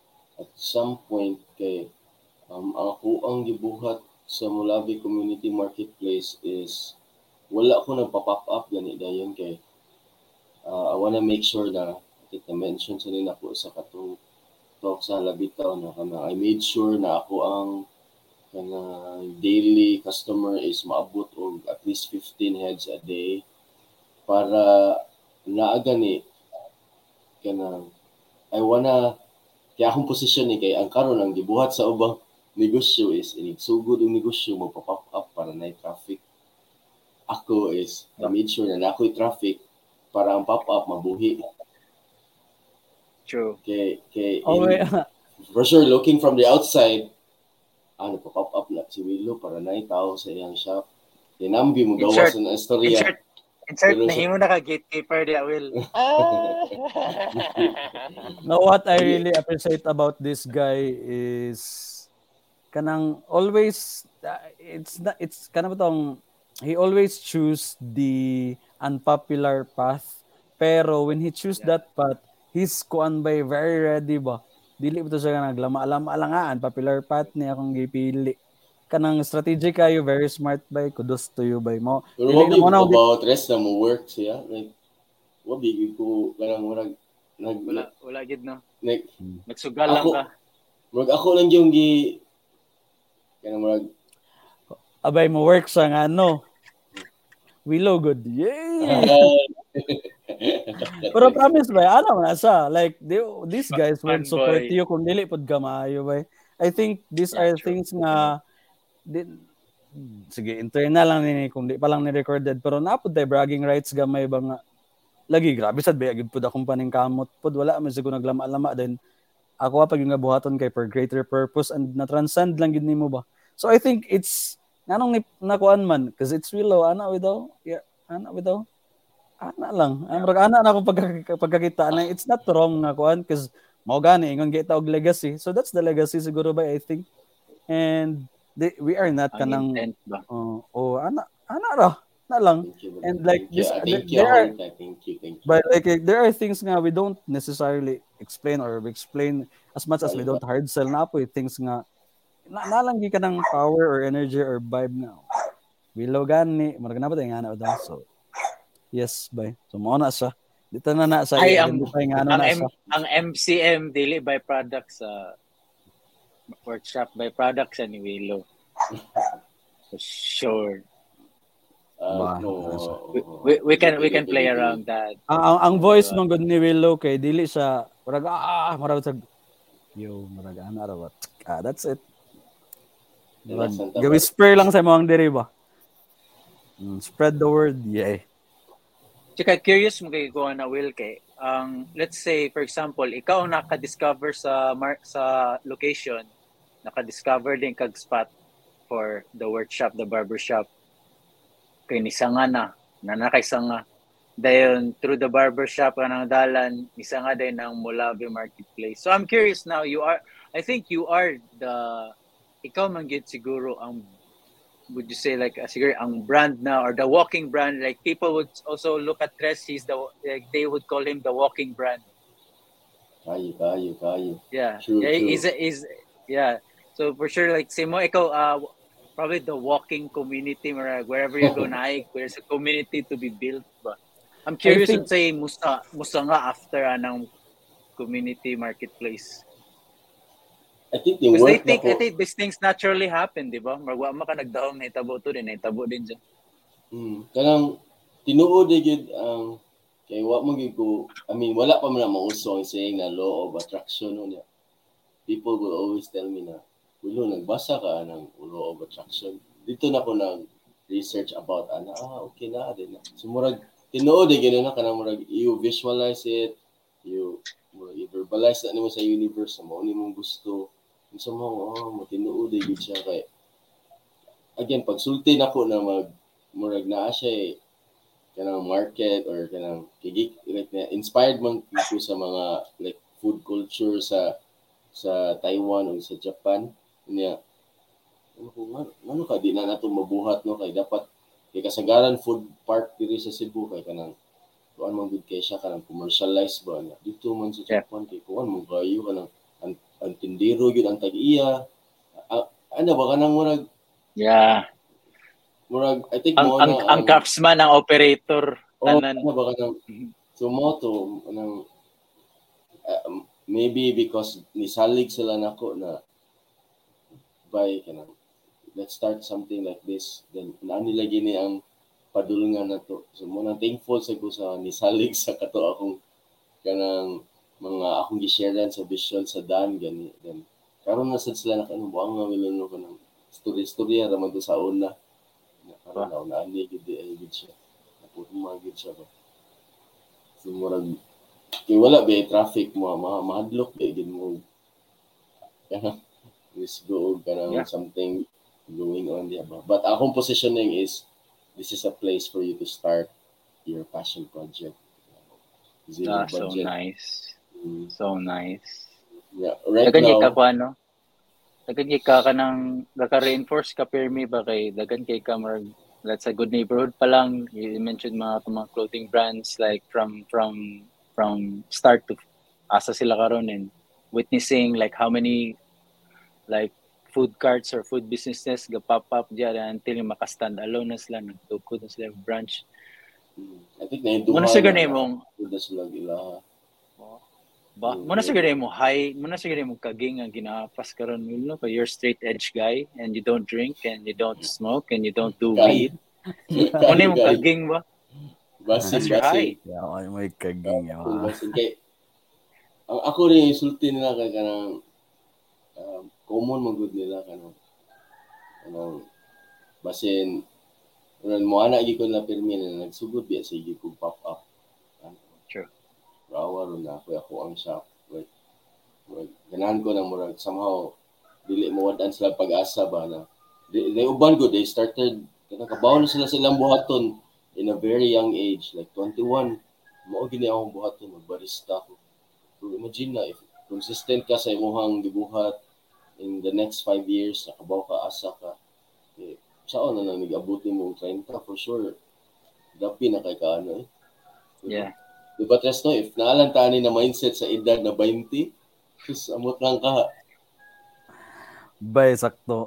kay ako ang gibuhat sa Mulabi Community Marketplace is wala ko nagpa-pop up gani dayon kay I wanna make sure na mention sa nila ako sa katong talk sa Labitaw na kana I made sure na ako ang kana daily customer is maabot og at least 15 heads a day para naa gani kana I wanna kaya akong posisyon ni kay ang karon ang gibuhat sa ubang negosyo is inigsugod ang negosyo magpa-pop up para na traffic. Ako is I made sure na ako'y traffic para ang pop-up mabuhi. True. For sure, looking from the outside, nagpa-pop up na si Willow para na tao sa iyang shop. Tinambi mo gawas ng istorya. Insert na himo na ka gatekeeper di Will. Now what I really appreciate about this guy is kanang always it's kanang tong he always choose the unpopular path pero when he choose that path he's kuan by very ready ba dili ba to siya naglama-alangaan popular path ni akong gipili kanang strategy kayo very smart by kudos to you by mo pero dili mo na about rest na mo work siya like wabi ko kanang murag wala gid no nagsugal lang ka murag ako lang yung kanang murag abay mo work sa nga no Willow good yay pero promise ba ano na sa like these guys will support you kung dili pod gamayo ba I think these are things nga sige internal lang ni kung di pa lang ni recorded pero napod tay bragging rights gamay ba nga lagi grabe sad ba gid pud akong paning kamot pod wala man siguro naglama-lama then ako pag yung buhaton kay for greater purpose and na transcend lang gid nimo ba so I think it's nanong nakuan man because it's Willow ana without ana lang murag ana na akong pagkakita na it's not wrong na kuan because mao gani ingon kita og legacy so that's the legacy siguro ba I think and we are not kanang ana ra na lang and like this but like there are things nga we don't necessarily explain as much as we don't hard sell na po things nga nalanggi ka ng power or energy or vibe na Willow gani murag na ba tayo nga na daw so yes bay so mo na sa dito na sa ang MCM dili by product sa workshop by product sa ni Willow for sure we can play around that ang voice mong good ni Willow kay dili sa murag marag sa yo murag ana ra that's it whisper lang sa mga diri ba spread the word yeah Tsaka curious mo kay kuha na Will kay let's say for example ikaw naka-discover sa location naka-discover din kag spot for the workshop the barbershop kay nisanga na nakaisanga dayon through the barbershop kanang dalan nisanga din ang Mulabi Marketplace so I'm curious now I think you are ikaw man gid siguro ang, would you say like siguro ang brand na or the walking brand, like people would also look at Tres, he's the, like they would call him the walking brand. Kayo. Yeah. True, Yeah, true. yeah. So for sure like say mo ikaw probably the walking community or wherever you go na there's a community to be built ba. I'm I curious think to say musta nga after anang community marketplace. I think the Because work na I ko, think these things naturally happen, di ba? Marwa ka nagdahom na itabo to din, itabo din dyan. kanang tinuod gid ang kay wa mo gid ko, I mean wala pa man mauso ang saying na law of attraction unya. People will always tell me na, "Ulo, nagbasa ka ng law of attraction." Dito na ko nag research about okay na din na. So murag tinuod gid na kanang murag you visualize it, you verbalize na nimo sa universe mo ni mong gusto. So mo mo tinuod gid siya kay again pagsulti nako na murag naa siya kanang market or kanang kigik like na inspired man ko sa mga like food culture sa Taiwan o sa Japan niya ano ka di na nato mabuhat no kay dapat kay kasagaran food park diri sa Cebu kay kanang kuan man gud kay siya kanang commercialized ba na dito man sa Japan kay kuan man kayo kanang ang tindero gyud ang tag-iya ano ba kanang murag Yeah. I think Ang mo ang, na ang craftsman, ang operator, tanan. ano ba kanang sumoto anang maybe because nisalig sila nako na by kanang let's start something like this then naani lagi ni ang padulungan nato so mo nang thankful sa ko sa nisalig sa kato akong kanang mga akong gi-sharean sa vision sa dan gani then karon na sad sila nakano buang nga milon ko ng storya ra man to sa una karon na ani gid ay gid siya napurma gid siya ba so murag kay wala ba traffic mo mahadlok ba gid mo kanang let's go kanang something going on there ba but akong positioning is this is a place for you to start your passion project zero budget So nice. So nice. yeah right Dagan now ka ko ano? Dagan ka nang gaka-reinforce ka pirmi ba kay dagan kay ka marag, that's a good neighborhood pa lang. You mentioned mga clothing brands like from start to asa sila karon and witnessing like how many like food carts or food businesses ga pop up diyan until maka-stand alone na sila, nagtukod na sila branch. I think na duha Muna sa ganay na mong kuda sila ilaha ba muna sa ganay mo kaging ang ginapas karon no, you're straight edge guy and you don't drink and you don't smoke and you don't do weed. Muna mo kaging ba? basin high. yeah, may kaging basin kay ang ako rin isulti nila kay kanang common man gud nila kanang basin mo ana gyud ko na pirmi na nagsugod biya sa gyud kog pop up Sure. rawa ron na ako ang shop like ganahan ko na murag somehow dili mo wadan sila pag-asa ba na they uban good they started nakabawon sila silang buhaton in a very young age like 21 mao gini akong buhaton magbarista ko so imagine na if consistent ka sa imong gibuhat in the next 5 years nakabaw ka asa ka saan na nag-abuti mo 30 for sure dapi na kay kaano Yeah. Diba Tres no if naalantani na mindset sa edad na 20 sus amot lang ka bay sakto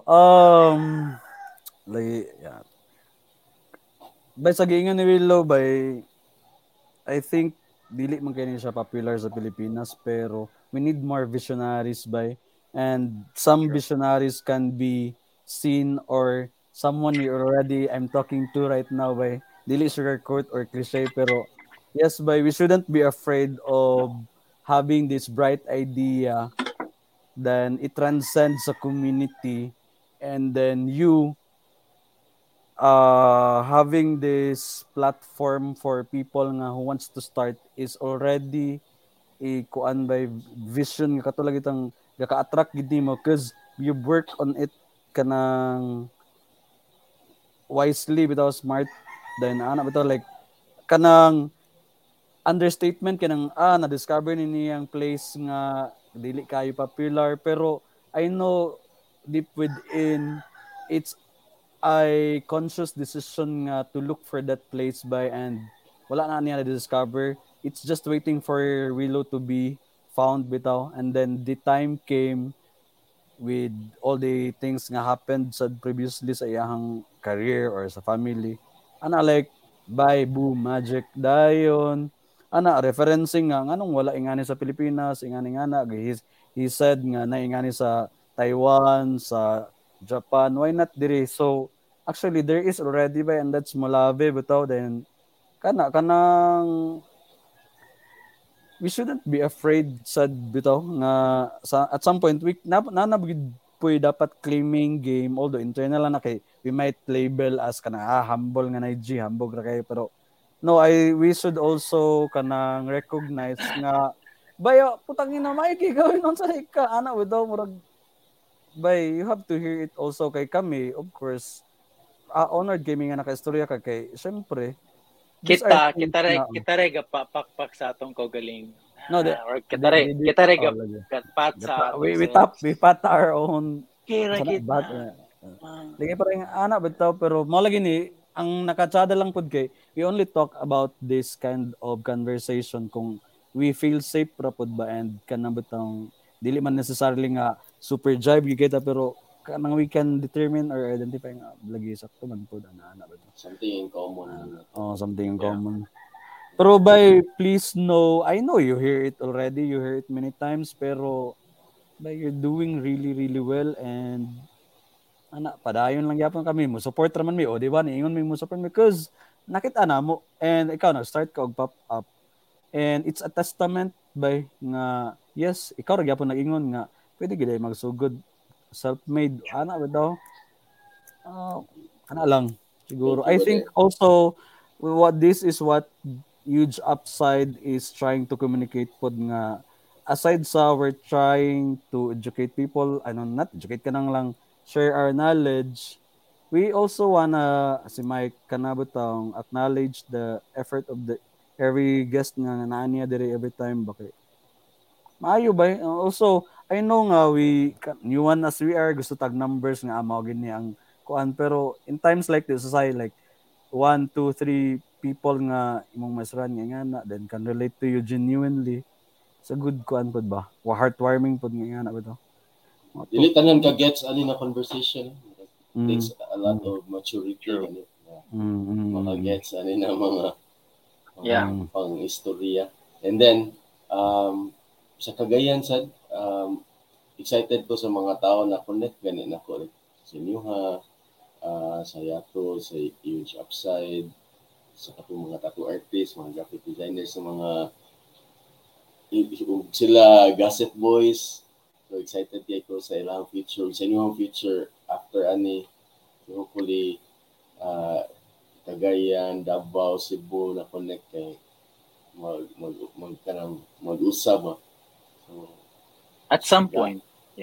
like yeah bay sa giingon ni Willow bay I think dili man kay siya popular sa Pilipinas pero we need more visionaries bay and some visionaries can be seen or someone you already I'm talking to right now by dili sugarcoat or cliche pero yes by we shouldn't be afraid of having this bright idea then it transcends a community and then you having this platform for people nga who wants to start is already kuan by vision nga katulad itang gaka-attract gid nimo cause you work on it kanang wisely without smart then ana bitaw like kanang understatement kanang na discover ni niyang place nga dili kayo popular pero I know deep within, it's a conscious decision nga to look for that place by, and wala na niya na-discover. It's just waiting for Willow to be found bitaw, and then the time came with all the things nga happened sa previously sa iyang career or sa family. Ana like by boom magic dayon. Ana referencing nga nganong wala ingani sa Pilipinas, ingani nga na he said nga na ingani sa Taiwan, sa Japan, why not diri? So actually there is already by, and that's Molave bitaw. Then kanang we shouldn't be afraid sad bitaw nga sa at some point we nanabgid puy dapat claiming game, although internal lang na kay we might label as kana humble nga na G hambog ra kayo, pero no, we should also kanang recognize nga bayo putang ina may gawin on sa ka ana witaw murag bay you have to hear it also kay kami of course honored gaming nga nakaistorya ka kay syempre these are things na Kita rega pakpak sa atong kaugaling. no, Or kita rega pat sa we pat our own kira kita. Lagi pa rin anak bitaw, pero mo lagi ni ang nakatsada lang pud kay we only talk about this kind of conversation kung we feel safe ra pud ba, and kanang bitaw dili man necessarily nga super jive kita, pero kanang we can determine or identify nga lagi sakto man pud ana bitaw. Something in common. Something in common. Pero by please know, I know you hear it already, you hear it many times, pero by you're doing really really well, and ana padayon lang yapon kami mo support raman mi, o di ba niingon mi mo support mi because nakita na mo and ikaw na start ka og pop up, and it's a testament by nga yes ikaw ra gyapon nag-ingon nga pwede gid magsugod self-made ana ba daw ana lang siguro. I think also what this is what huge upside is trying to communicate pod nga aside sa we're trying to educate people, ano not educate ka nang lang share our knowledge, we also wanna si Mike kanabutang acknowledge the effort of the every guest nga naaniya dire every time bakit maayo ba also I know nga we new one as we are gusto tag numbers nga amo gini ang kuan, pero in times like this society like 1, 2, 3 people nga imong masran nga na then can relate to you genuinely sa good kuan pod ba heartwarming pod nga na ba to dili tanan ka gets ani na conversation. Takes a lot of maturity ani mga gets ani na mga pang istorya, and then sa Cagayan sad excited ko sa mga tao na connect gani na ko sa inyo sa Yato, sa Huge Upside, sa katong mga tattoo artists, mga graphic designers, sa mga sila Gossip Boys. So excited ko sa ilang future, sa inyong future after ani. So hopefully Cagayan, Davao, Cebu na connect kay mag-usab. So at some point,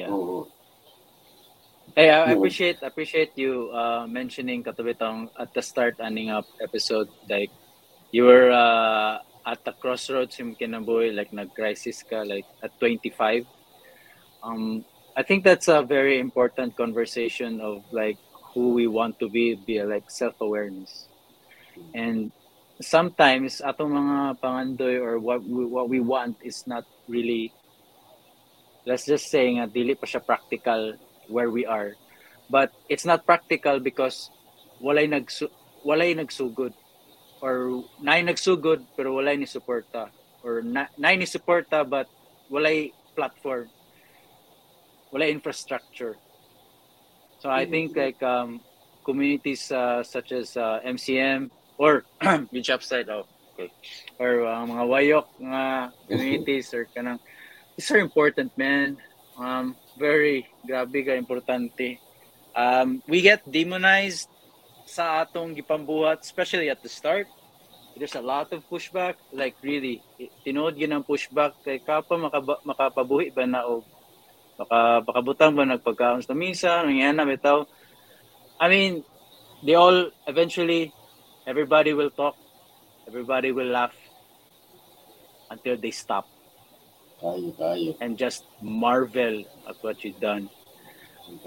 Hey, I appreciate you mentioning katubitong at the start aning episode, like you were at the crossroads yung kinabuhi, like nag-crisis ka like at 25. I think that's a very important conversation of like who we want to be like self-awareness. And sometimes atong mga pangandoy or what we want is not really, let's just say nga dili pa siya practical where we are, but it's not practical because walay nagsugod or nay nagsugod pero walay ni suporta, or nay ni suporta but walay platform, walay infrastructure. So I think like communities such as MCM or Huge Upside or mga wayok nga communities or kanang, these are important, man. Very grabe ka importante. We get demonized sa atong gipambuhat, especially at the start. There's a lot of pushback, like really tinuod gyud ang pushback kay kapa makapabuhi ba na og makabutang ba nagpagkaon sa misa nangyana bitaw. I mean, they all eventually everybody will talk, everybody will laugh until they stop. Kayo. And just marvel at what you've done.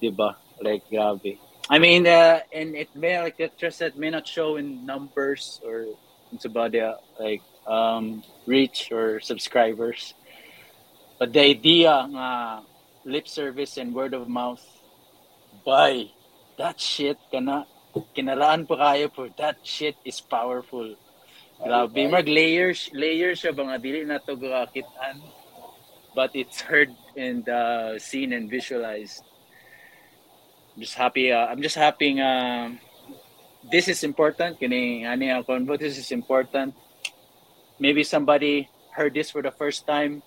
Diba? Like, grabe. I mean, and it may, like Tress said, may not show in numbers or it's about the like reach or subscribers, but the idea lip service and word of mouth, by that shit kana kinaraan pa kayo for that shit is powerful. Kayo, Grabe, kayo. mag layers siya ba nga dili na to gakitan, but it's heard and seen and visualized. Just happy. I'm just happy. This is important. Kini ani ang convo. This is important. Maybe somebody heard this for the first time.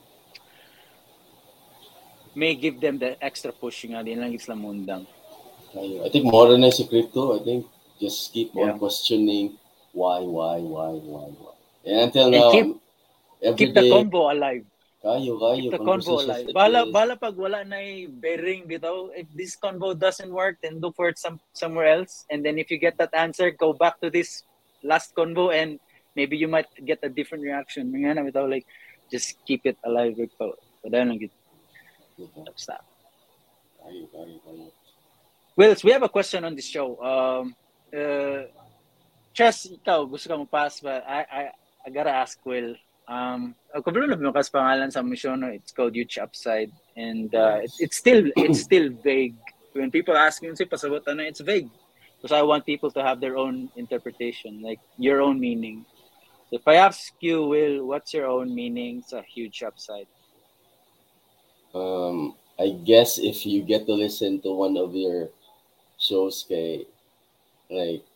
May give them the extra push nga din lang isla mundang. Kayo. I think more than si crypto, I think just keep Yeah. on questioning why. And until And now, every keep the day, convo alive. kayo, Keep the convo conversations alive. like Bala this. bala pag wala na bearing bitaw. If this convo doesn't work, then look for it somewhere else. And then if you get that answer, go back to this last convo and maybe you might get a different reaction. Mga na bitaw, like just keep it alive. Padayong lang gid. Okay. Stop. Kayo. Wills, we have a question on this show. Chess, ikaw, gusto ka mo-pass ba? I gotta ask Will. Kabalo na mo kas pangalan sa mission, no? It's called Huge Upside. And it's still vague. When people ask me, say pasabot ano, it's vague. Because I want people to have their own interpretation, like your own meaning. So if I ask you, Will, what's your own meaning sa Huge Upside? I guess if you get to listen to one of your shows kay like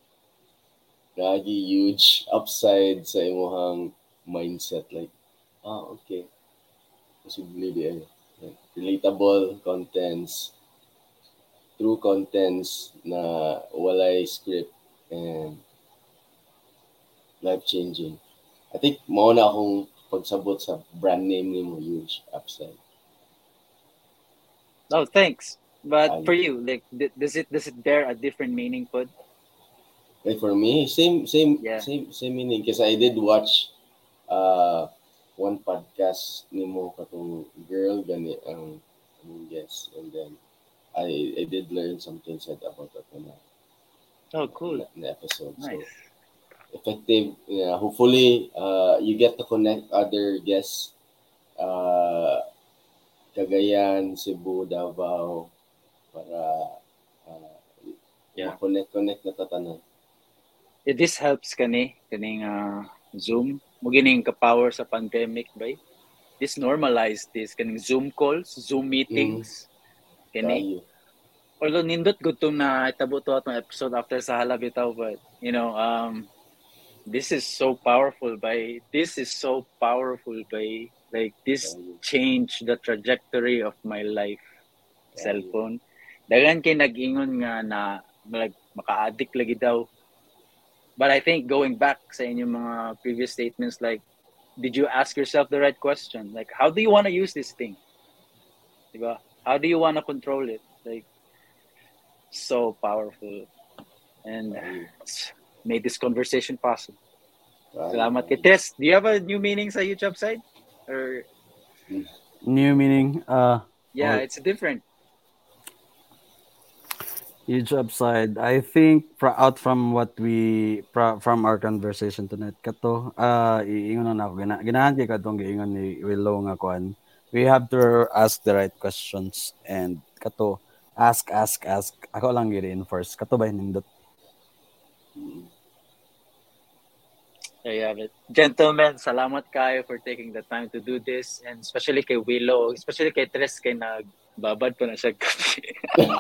lagi huge upside sa imong mindset like okay possibly di like, relatable contents true contents na walay script and life changing. I think mao na akong pagsabot sa brand name nimo huge upside. Oh, thanks. But for you, like, does it bear a different meaning? Pod? Like for me, Yeah. same meaning. Because I did watch one podcast ni mo katong girl gani ang guest, and then I did learn something said about that na Oh, cool. na episode. Nice. So effective. Yeah, hopefully, you get to connect other guests. Cagayan, Cebu, Davao, para Yeah. connect na tatanan. This helps kaning Zoom. Mo gining ka-power sa pandemic, bay. This normalized this kaning Zoom calls, Zoom meetings. Kani. Kayo. Although nindot gud tong na itabo to atong episode after sa hala bitaw, but this is so powerful, bay. This is so powerful, bay. Like this Kayo. changed the trajectory of my life. Kayo. Cellphone. Dagan kay nag-ingon nga na like maka-addict lagi daw. But I think going back sa inyong mga previous statements, like, did you ask yourself the right question? Like, how do you want to use this thing? Diba? How do you want to control it? Like, so powerful. And it's made this conversation possible. Salamat kay Tess. Do you have a new meaning sa YouTube side? Or New meaning. yeah, it's different. Huge upside. I think out from what from our conversation tonight kato iingon na ako ganahan kay kadtong giingon ni Willow nga kuan. We have to ask the right questions and kato ask. Ako lang i-reinforce. Kato ba hinindot? There you have it. Gentlemen, salamat kayo for taking the time to do this, and especially kay Willow, especially kay Tres, kay nagbabad pa na siya kape.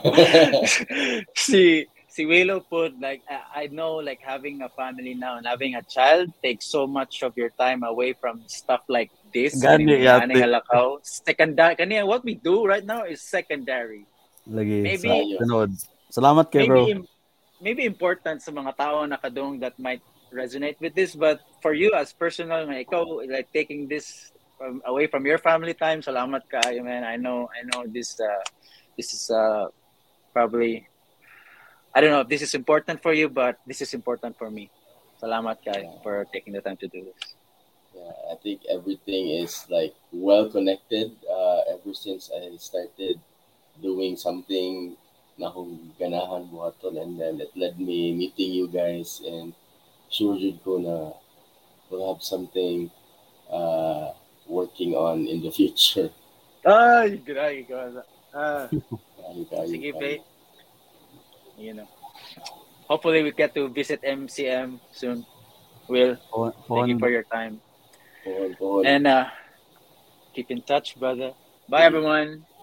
si Willow put, like, I know, like, having a family now and having a child takes so much of your time away from stuff like this. Gani yate. Secondary. What we do right now is secondary. Lagi Maybe sa tunod. Salamat kay bro. Maybe important sa mga tao na kadung that might resonate with this, but for you as personal, ikaw, like, taking this away from your family time, salamat kayo, man. I know this is probably, I don't know if this is important for you, but this is important for me. Salamat kayo for taking the time to do this. Yeah, I think everything is like well connected ever since I started doing something na akong ganahan buhaton, and then it led me meeting you guys, and sure jud ko na we'll have something uh, working on in the future. Ay, grabe ka. Kayo, kayo, Sige, kayo. Bay. You know. Hopefully we get to visit MCM soon. Will, thank you for your time. Pohon, pohon. And keep in touch, brother. Bye, everyone.